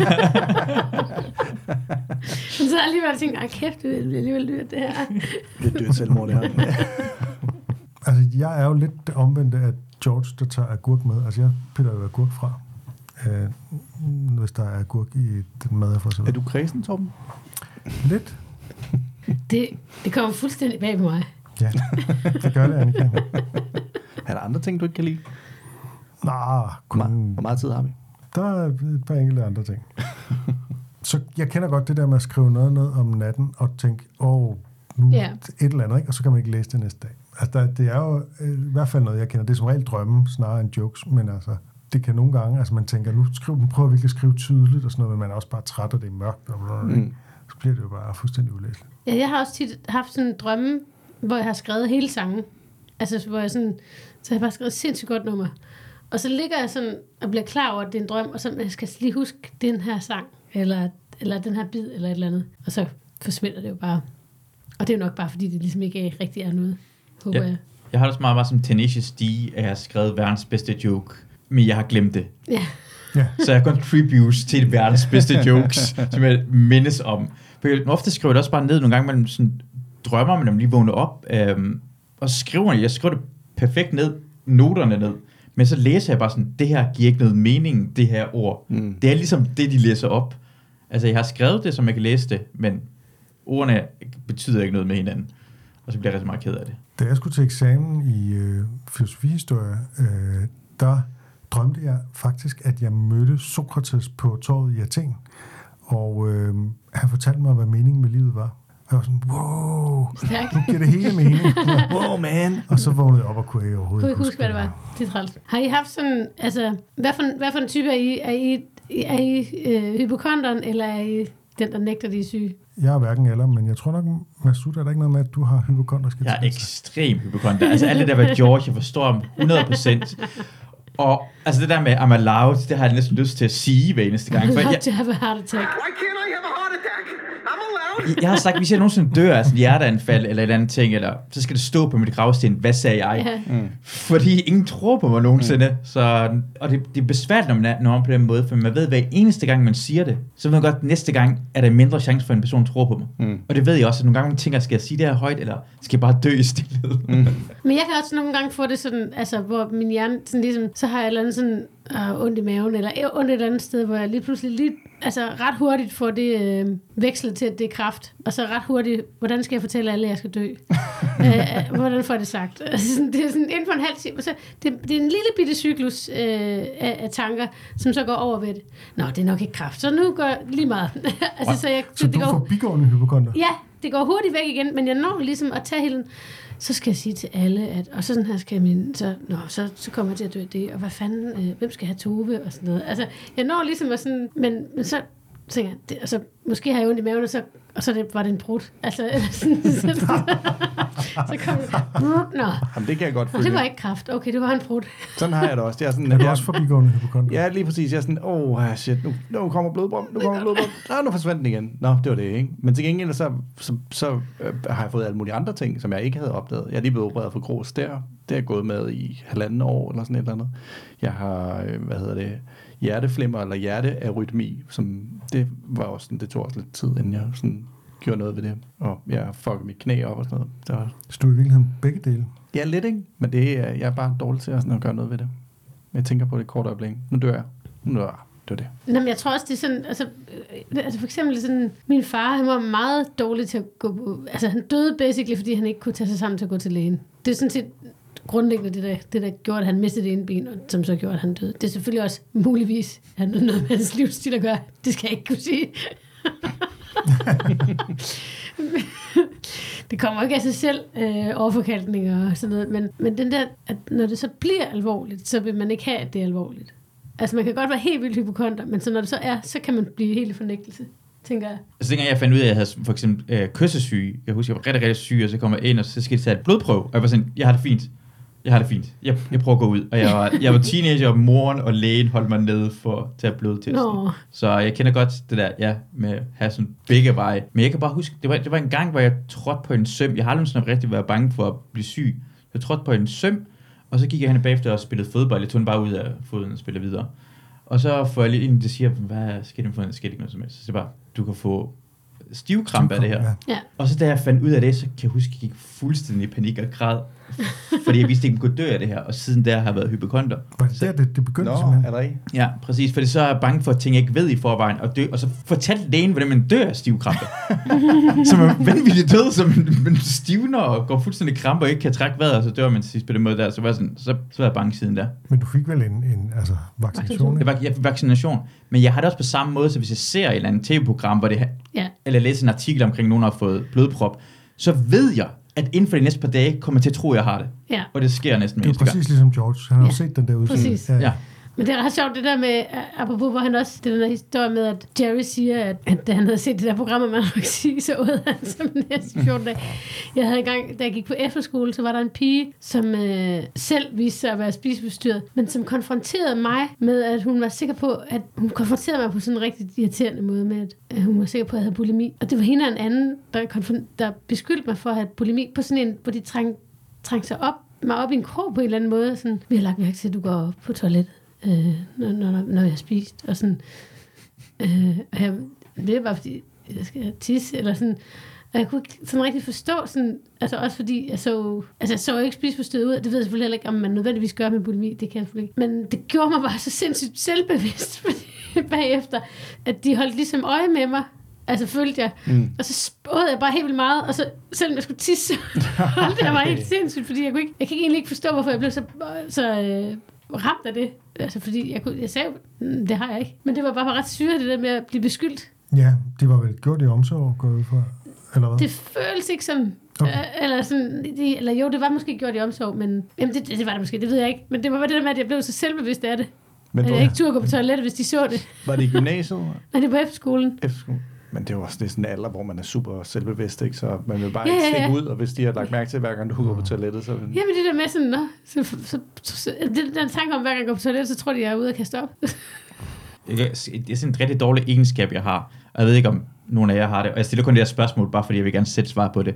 Men så alligevel tænkte jeg, kæft, det er alligevel dyrt, det her. Det er dyrt selvmord, det her. Altså, jeg er jo lidt omvendt af George, der tager agurk med. Altså, jeg piller jo agurk fra. Hvis der er agurk i den mad, jeg får. Er du kredsen, Torben? Lidt. Det kommer fuldstændig bag på mig. Ja, det gør det, Annika. Er der andre ting, du ikke kan lide? Hvor meget tid har vi? Der er et par enkelte andre ting. Så jeg kender godt det der med at skrive noget ned om natten, og tænke, nu et eller andet, ikke? Og så kan man ikke læse det næste dag. Altså, det er jo i hvert fald noget, jeg kender. Det er som regel drømme, snarere end jokes, men altså, det kan nogle gange, altså man tænker, nu prøver jeg virkelig at skrive tydeligt, og sådan noget, men man er også bare træt, og det er mørkt, og så bliver det jo bare fuldstændig ulæseligt. Ja, jeg har også tit haft sådan en drømme, hvor jeg har skrevet hele sangen. Altså, hvor jeg sådan, så har jeg bare skrevet et sindssygt godt nummer. Og så ligger jeg sådan og bliver klar over, at det er en drøm, og så jeg skal lige huske den her sang, eller den her bid, eller et eller andet. Og så forsvinder det jo bare. Og det er jo nok bare, fordi det ligesom ikke rigtig er noget, håber jeg. Jeg har også meget som Tenacious D, at jeg har skrevet verdens bedste joke, men jeg har glemt det. Ja. Så jeg contributes til verdens bedste jokes, som jeg mindes om. For jeg ofte skriver det også bare ned nogle gange, man sådan drømmer, man lige vågner op, og så skriver jeg skriver det perfekt ned, noterne ned, men så læser jeg bare sådan, det her giver ikke noget mening, det her ord. Det er ligesom det, de læser op. Altså, jeg har skrevet det, som jeg kan læse det, men ordene betyder ikke noget med hinanden. Og så bliver jeg rigtig meget ked af det. Da jeg skulle til eksamen i filosofihistorie, der drømte jeg faktisk, at jeg mødte Sokrates på torvet i Athen. Og han fortalte mig, hvad meningen med livet var. Og jeg var sådan, wow, nu giver det hele mening. Wow, man. Og så vågnede jeg op og kunne jeg overhovedet ikke huske, hvad det var. Det er træls. Har I haft sådan, altså, hvad for en type er I? Er I hypokonderen, eller er I den, der nægter, de er syge? Jeg er hverken eller, men jeg tror nok, Masud, er der ikke noget med, at du har hypokondriske tendenser? Jeg er ekstrem hypokonder. Altså alt det der med George, jeg forstår ham 100%. Og altså det der med I'm allowed, det har jeg næsten lyst til at sige hver eneste gang. I'm allowed to have a heart attack. Why can't I have a heart attack? I'm allowed. Jeg har sagt, hvis jeg nogensinde dør af sådan et hjerteanfald eller et eller andet ting, eller, så skal det stå på mit gravsten, hvad sagde jeg? Ja. Fordi ingen tror på mig nogensinde. Så, og det er besværligt, når man på den måde, for man ved, hver eneste gang, man siger det, så ved man godt, at næste gang er der mindre chance for, en person tror på mig. Og det ved jeg også, at nogle gange man tænker, skal jeg sige det her højt, eller skal jeg bare dø i stillhed? Men jeg kan også nogle gange få det sådan, altså, hvor min hjerne, sådan ligesom, så har jeg et eller andet sådan ondt i maven, eller ondt et eller andet sted, hvor jeg lige pludselig ret hurtigt får det vekslet til, at det er kræft, og så ret hurtigt, hvordan skal jeg fortælle alle, at jeg skal dø? Hvordan får jeg det sagt? Altså, det er sådan inden for en halv time, så det er en lille bitte cyklus af tanker, som så går over ved det. Nå, det er nok ikke kræft, så nu går lige meget. Altså, så du får forbigående hypokonder? Ja, det går hurtigt væk igen, men jeg når ligesom at tage hele så skal jeg sige til alle, at og sådan her skal jeg så kommer jeg til at dø det, og hvad fanden, hvem skal have Tove, og sådan noget. Altså, jeg når ligesom at sådan, men så tænker jeg, det, altså, måske har jeg ondt i maven, og så var det en brud. Altså, så kom det, Jamen, det kan jeg godt følge. Det var ikke kræft. Okay, det var en brud. Sådan har jeg det også. Det er sådan, er du også forbigående hypokonder? Ja, lige præcis. Jeg er sådan, shit, nu kommer blodbom. Nu forsvandt den igen. Nå, det var det, ikke? Men til gengæld, så har jeg fået alle mulige andre ting, som jeg ikke havde opdaget. Jeg er lige blevet opereret for grå stær. Det er gået med i 1,5 år, eller sådan et eller andet. Jeg har, hjerteflimmer, eller hjertearytmi, som det var også sådan, det tog også lidt tid, inden jeg sådan gjorde noget ved det. Og jeg fuckede mit knæ op og sådan noget. Så du i virkeligheden begge dele? Ja, lidt, ikke? Men det er, jeg er bare dårlig til at gøre noget ved det. Jeg tænker på det kort øjeblik. Nu dør jeg. Det var det. Nå, men jeg tror også, det er sådan, altså for eksempel sådan, min far, han var meget dårlig til at gå på, altså han døde basically, fordi han ikke kunne tage sig sammen til at gå til lægen. Det er sådan set grundlæggende det der gjorde, at han mistede det ene ben, og som så gjorde, at han døde. Det er selvfølgelig også muligvis noget med hans livsstil at gøre. Det skal jeg ikke kunne sige. Det kommer ikke af sig selv, overforkalkninger og sådan noget, men den der, at når det så bliver alvorligt, så vil man ikke have, at det er alvorligt. Altså man kan godt være helt vildt hypokonder, men så når det så er, så kan man blive helt i fornægtelse, tænker jeg. Altså dengang jeg fandt ud af, at jeg havde for eksempel kyssesyge, jeg husker, jeg var rigtig, rigtig syg, og så kommer jeg ind, og så skal de tage et blodprøve, og jeg var sådan, jeg har det fint. Jeg prøver at gå ud. Og jeg var teenager, og moren og lægen holdt mig nede for at tage blodtesten. Så jeg kender godt det der, med at have sådan begge veje. Men jeg kan bare huske, det var en gang, hvor jeg trådte på en søm. Jeg har aldrig sådan rigtig været bange for at blive syg. Jeg trådte på en søm, og så gik jeg hen bagefter og spillede fodbold. Jeg tog den bare ud af foden og spillede videre. Og så får jeg lige ind, det siger, hvad sker det for en skælding noget som helst? Så det er bare, du kan få stivkrampe af det her. Ja. Og så da jeg fandt ud af det, så kan jeg huske, at jeg gik fuldstændig i panik og græd. fordi jeg vidste ikke, at man kunne dø af det her, og siden der har jeg været hypokonder. Var det der, det begyndte Nå, simpelthen? er der ikke? Ja, præcis, fordi så er jeg bange for ting, jeg ikke ved i forvejen, og dø, og så fortalte lægen, hvordan man dør af stivkrampe. Så man er vanvittigt død, så man stivner og går fuldstændig krampe og ikke kan trække vejret, og så dør man til sidst på den måde der, så var jeg, sådan, så var jeg bange siden der. Men du fik vel en vaccination, ikke? Jeg fik vaccination, men jeg har det også på samme måde, så hvis jeg ser et eller andet tv-program, hvor det eller læser en artikel omkring, nogen har fået blodprop, så ved jeg, at inden for de næste par dage kommer jeg til at tro, at jeg har det. Ja. Og det sker næsten Det er præcis ligesom George. Han har jo set den der udsendelse. Præcis. Ja. Men det er ret sjovt, det der med, apropos, hvor han også, det der historie med, at Jerry siger, at da han havde set det der program, man nok sige, så ud han som næste 14 dage. Jeg havde engang, da jeg gik på efterskole, så var der en pige, som selv viste sig at være spiseforstyrret, men som konfronterede mig med, at hun var sikker på, at hun konfronterede mig på sådan en rigtig irriterende måde med, at hun var sikker på, at jeg havde bulimi. Og det var hende og en anden, der beskyldte mig for at have bulimi på sådan en, hvor de trængte sig op i en krog på en eller anden måde. Sådan, vi har lagt mærke til, at du går på toilettet. Når jeg har spist og sådan det er bare fordi jeg skal tisse eller sådan, og jeg kunne ikke sådan rigtig forstå sådan, altså også fordi jeg så ikke spiseforstyrret ud, det ved jeg selvfølgelig heller ikke, om man nødvendigvis gør med bulimi, det kan jeg selvfølgelig ikke, men det gjorde mig bare så sindssygt selvbevidst fordi bagefter, at de holdt ligesom øje med mig, altså følte jeg, og så spåede jeg bare helt vildt meget, og så selvom jeg skulle tisse, det var helt sindssygt, fordi jeg kan egentlig ikke forstå, hvorfor jeg blev så ramt af det. Altså, fordi jeg sagde, det har jeg ikke. Men det var bare ret syre, det der med at blive beskyldt. Ja, det var vel gjort i omsorg, går ud fra, eller hvad? Det føles ikke sådan. Okay. Eller sådan, eller jo, det var måske gjort i omsorg, men jamen, det var det måske, det ved jeg ikke. Men det var bare det der med, at jeg blev så selvbevidst af det. Men at jeg ikke turde gå på toilettet, hvis de så det. Var det i gymnasiet? Nej, det var efterskolen. Men det er jo også sådan en alder, hvor man er super selvbevidst, ikke? Så man vil bare ikke stikke ud, og hvis de har lagt mærke til, hver gang du går på toilettet, så... Jamen det der med sådan, den tanke om, hver gang jeg går på toilettet, så tror de, jeg er ude og kaste op. Det er sådan en rigtig dårlig egenskab, jeg har. Og jeg ved ikke, om nogen af jer har det. Og jeg stiller kun det her spørgsmål, bare fordi jeg vil gerne sætte svar på det.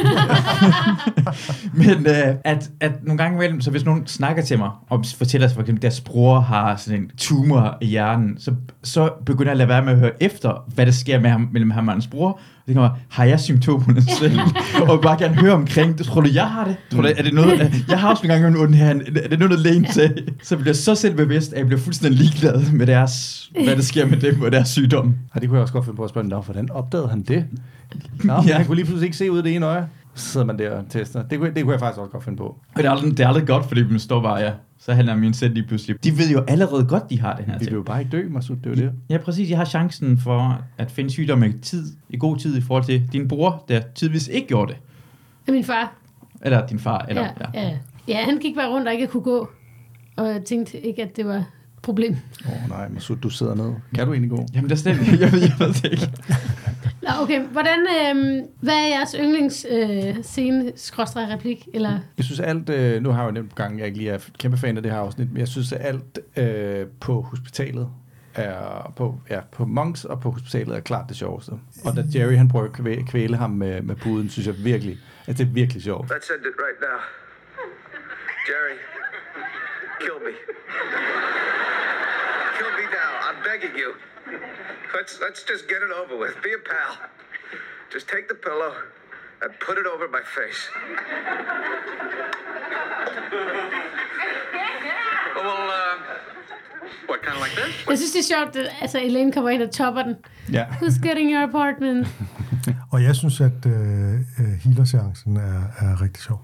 Men at nogle gange imellem, så hvis nogen snakker til mig, og fortæller sig for eksempel, at deres bror har sådan en tumor i hjernen, så begynder jeg at lade være med at høre efter, hvad der sker mellem ham og hans bror. Det kommer, har jeg symptomerne selv? Og bare gerne høre omkring det. Tror du, jeg har det? Tror du, er det noget, jeg har også nogle gange ondt her. Er det noget, lægen til? Så bliver jeg så selvbevidst, at jeg bliver fuldstændig ligeglad med hvad der sker med dem og deres sygdom. Og det kunne jeg også godt finde på at spørge, hvordan opdagede han det? Nå, han kunne lige pludselig ikke se ud af det ene øje. Så sidder man der og tester. Det kunne jeg faktisk også godt finde på. Og det er aldrig godt, fordi man står bare, så handler min selv lige pludselig. De ved jo allerede godt, de har den her ting. De vil jo bare ikke dø, Masud, det er jo det. Ja, præcis. Jeg har chancen for at finde sygdom i god tid i forhold til din bror, der tidligvis ikke gjorde det. Min far. Eller din far. Eller, ja, han gik bare rundt og ikke kunne gå. Og jeg tænkte ikke, at det var et problem. Nej, Masud, du sidder nede. Kan du egentlig gå? Jamen, det er slet jeg ved det ikke. Nå, okay. Hvad er jeres yndlingsscene/replik? Eller? Jeg synes alt, nu har jeg jo nævnt gange, jeg ikke lige er kæmpe fan af det her afsnit, men jeg synes, at alt på hospitalet på Monks og på hospitalet er klart det sjoveste. Og da Jerry, han prøver at kvæle ham med puden, synes jeg virkelig, at det er virkelig sjovt. Let's end it right now. Jerry, kill me. Kill me now. I'm begging you. Let's just get it over with. Be a pal. Just take the pillow and put it over my face. Well, what, kind of like this? Jeg synes, det er sjovt, at Elaine kommer ind og topper den. Ja. Who's getting your apartment? Og jeg synes, at healer-seancen er rigtig sjov.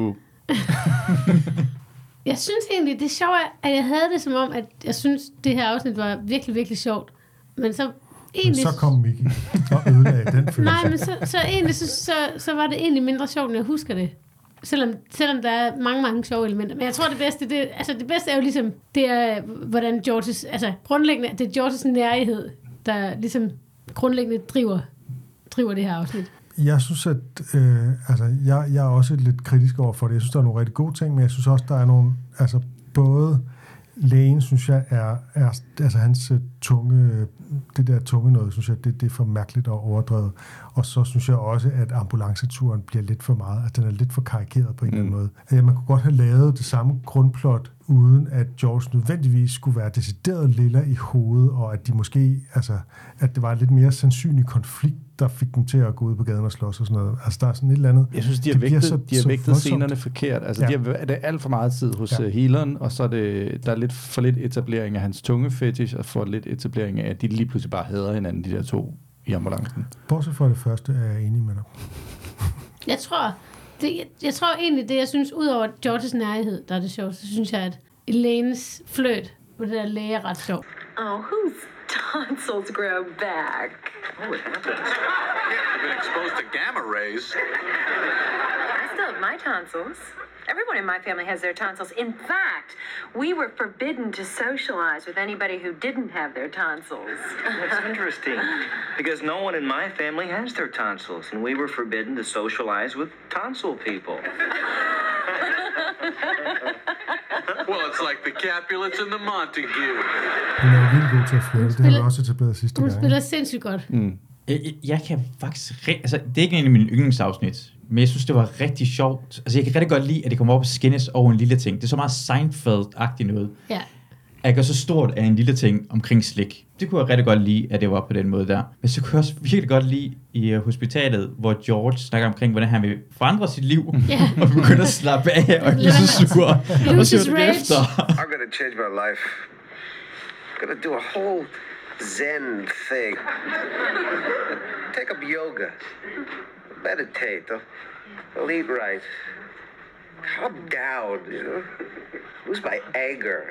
Jeg synes egentlig, det er sjovt, at jeg havde det som om, at jeg synes, det her afsnit var virkelig, virkelig sjovt. Men så egentlig... Men så kom Mickey og ødelagde den følelse. Nej, men så egentlig, så var det egentlig mindre sjovt, end jeg husker det. Selvom der er mange, mange sjove elementer. Men jeg tror, det bedste er jo ligesom, det er, hvordan Georges, altså grundlæggende, det er Georges nærighed, der ligesom grundlæggende driver det her afsnit. Jeg synes, at jeg er også lidt kritisk over for det. Jeg synes, der er nogle rigtig gode ting, men jeg synes også, der er nogle, altså både lægen, synes jeg, er altså hans det der tunge noget, synes jeg, det er for mærkeligt og overdrevet. Og så synes jeg også, at ambulanceturen bliver lidt for meget, at den er lidt for karikeret på en eller anden måde. Man kunne godt have lavet det samme grundplot uden at George nødvendigvis skulle være decideret lilla i hovedet, og at de måske, altså, at det var en lidt mere sandsynlig konflikt, der fik dem til at gå ud på gaden og slås og sådan noget. Altså, der er sådan et eller andet. Jeg synes, de har vægtet scenerne forkert. Altså, det er alt for meget tid hos healeren, og så er der er lidt for lidt etablering af hans tungefetish, og for lidt etablering af, at de lige pludselig bare hader hinanden, de der to i ambulancen. Bortset fra det første, er jeg enig med dig. Jeg tror egentlig, det jeg synes, ud over Georges nærhed, der er det sjovt, så synes jeg, at Elaines fløjt på det der læge er ret sjovt. Oh, whose tonsils grow back? Oh, it happens. I've been exposed to gamma rays. I still have my tonsils. Everyone in my family has their tonsils. In fact, we were forbidden to socialize with anybody who didn't have their tonsils. That's interesting, because no one in my family has their tonsils, and we were forbidden to socialize with tonsil people. Well, it's like the Capulets and the Montague. Hun er jo vildt god til at flirte. Det har vi også etableret sidste gang. Hun spiller sindssygt godt. Jeg kan faktisk... Altså, det er ikke en af mine yndlingsafsnit, men jeg synes, det var rigtig sjovt. Altså, jeg kan rigtig godt lide, at det kommer op og skændes over en lille ting. Det er så meget Seinfeld-agtigt noget. Ja. At gøre så stort af en lille ting omkring slik. Det kunne jeg rigtig godt lide, at det var på den måde der. Men så kunne jeg også virkelig godt lide i hospitalet, hvor George snakker omkring, hvordan han vil forandre sit liv, og begynder at slappe af og blive så sur. Og så efter. I'm gonna change my life. I'm gonna do a whole Zen thing. Take up yoga. Meditate. I'll eat right. Calm down, you know. Lose my anger.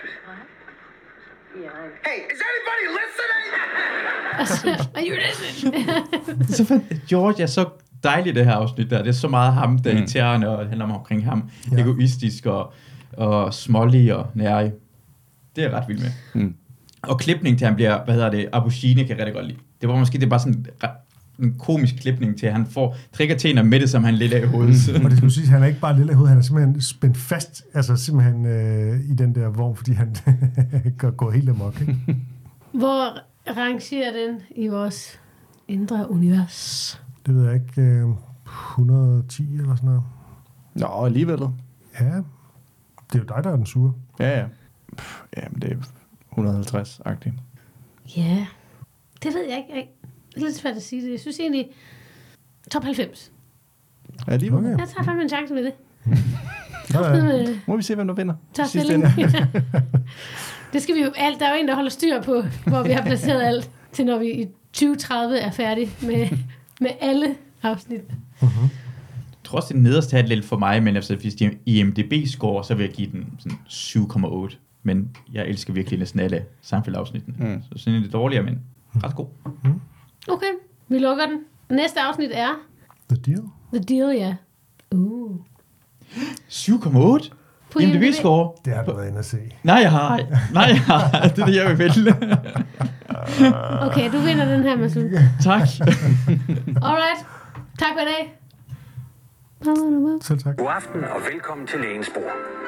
Hey, is anybody listening? Are you listening? Så George er så dejlig det her afsnit der. Det er så meget ham, der er irriterende, og det handler omkring ham. Egoistisk og smålig og nærig. Det er jeg ret vild med. Og klipning til han bliver, aubergine kan jeg rigtig godt lide. Det var måske det er bare sådan en komisk klipning til, at han får triggertænder med det, som han lidt af i hovedet. Og det skulle sige, at han er ikke bare lille i hovedet, han er simpelthen spændt fast, altså simpelthen i den der vogn, fordi han går helt amok. Ikke? Hvor rangerer den i vores indre univers? Det ved jeg ikke, 110 eller sådan noget. Nå, alligevel. Ja, det er jo dig, der er den sure. Ja. Ja, men det er 150-agtigt. Ja, det ved jeg ikke. Det er lidt svært at sige det. Jeg synes egentlig, top 90. Ja, alligevel. Okay. Jeg tager fandme en chance med det. Må vi se, hvem der vinder. Tør stilling. Det skal vi jo alt. Der er jo en, der holder styr på, hvor vi har placeret alt, til når vi i 2030 er færdige med alle afsnit. Jeg tror også, det nederste er lidt for mig, men altså, hvis det er IMDb-score, så vil jeg give den sådan 7,8. Men jeg elsker virkelig næsten alle Seinfeld-afsnitten. Så sådan lidt dårligere, men ret god. Okay, vi lukker den. Næste afsnit er... The Deal? The Deal, ja. 7,8? IMDb-score? Det har du været inde at se. Nej, jeg har. Det er det, jeg vil vælge. Okay, du vinder den her, Masoud. Tak. Alright. Tak for i dag. Selv tak. God aften og velkommen til Lægens Bord.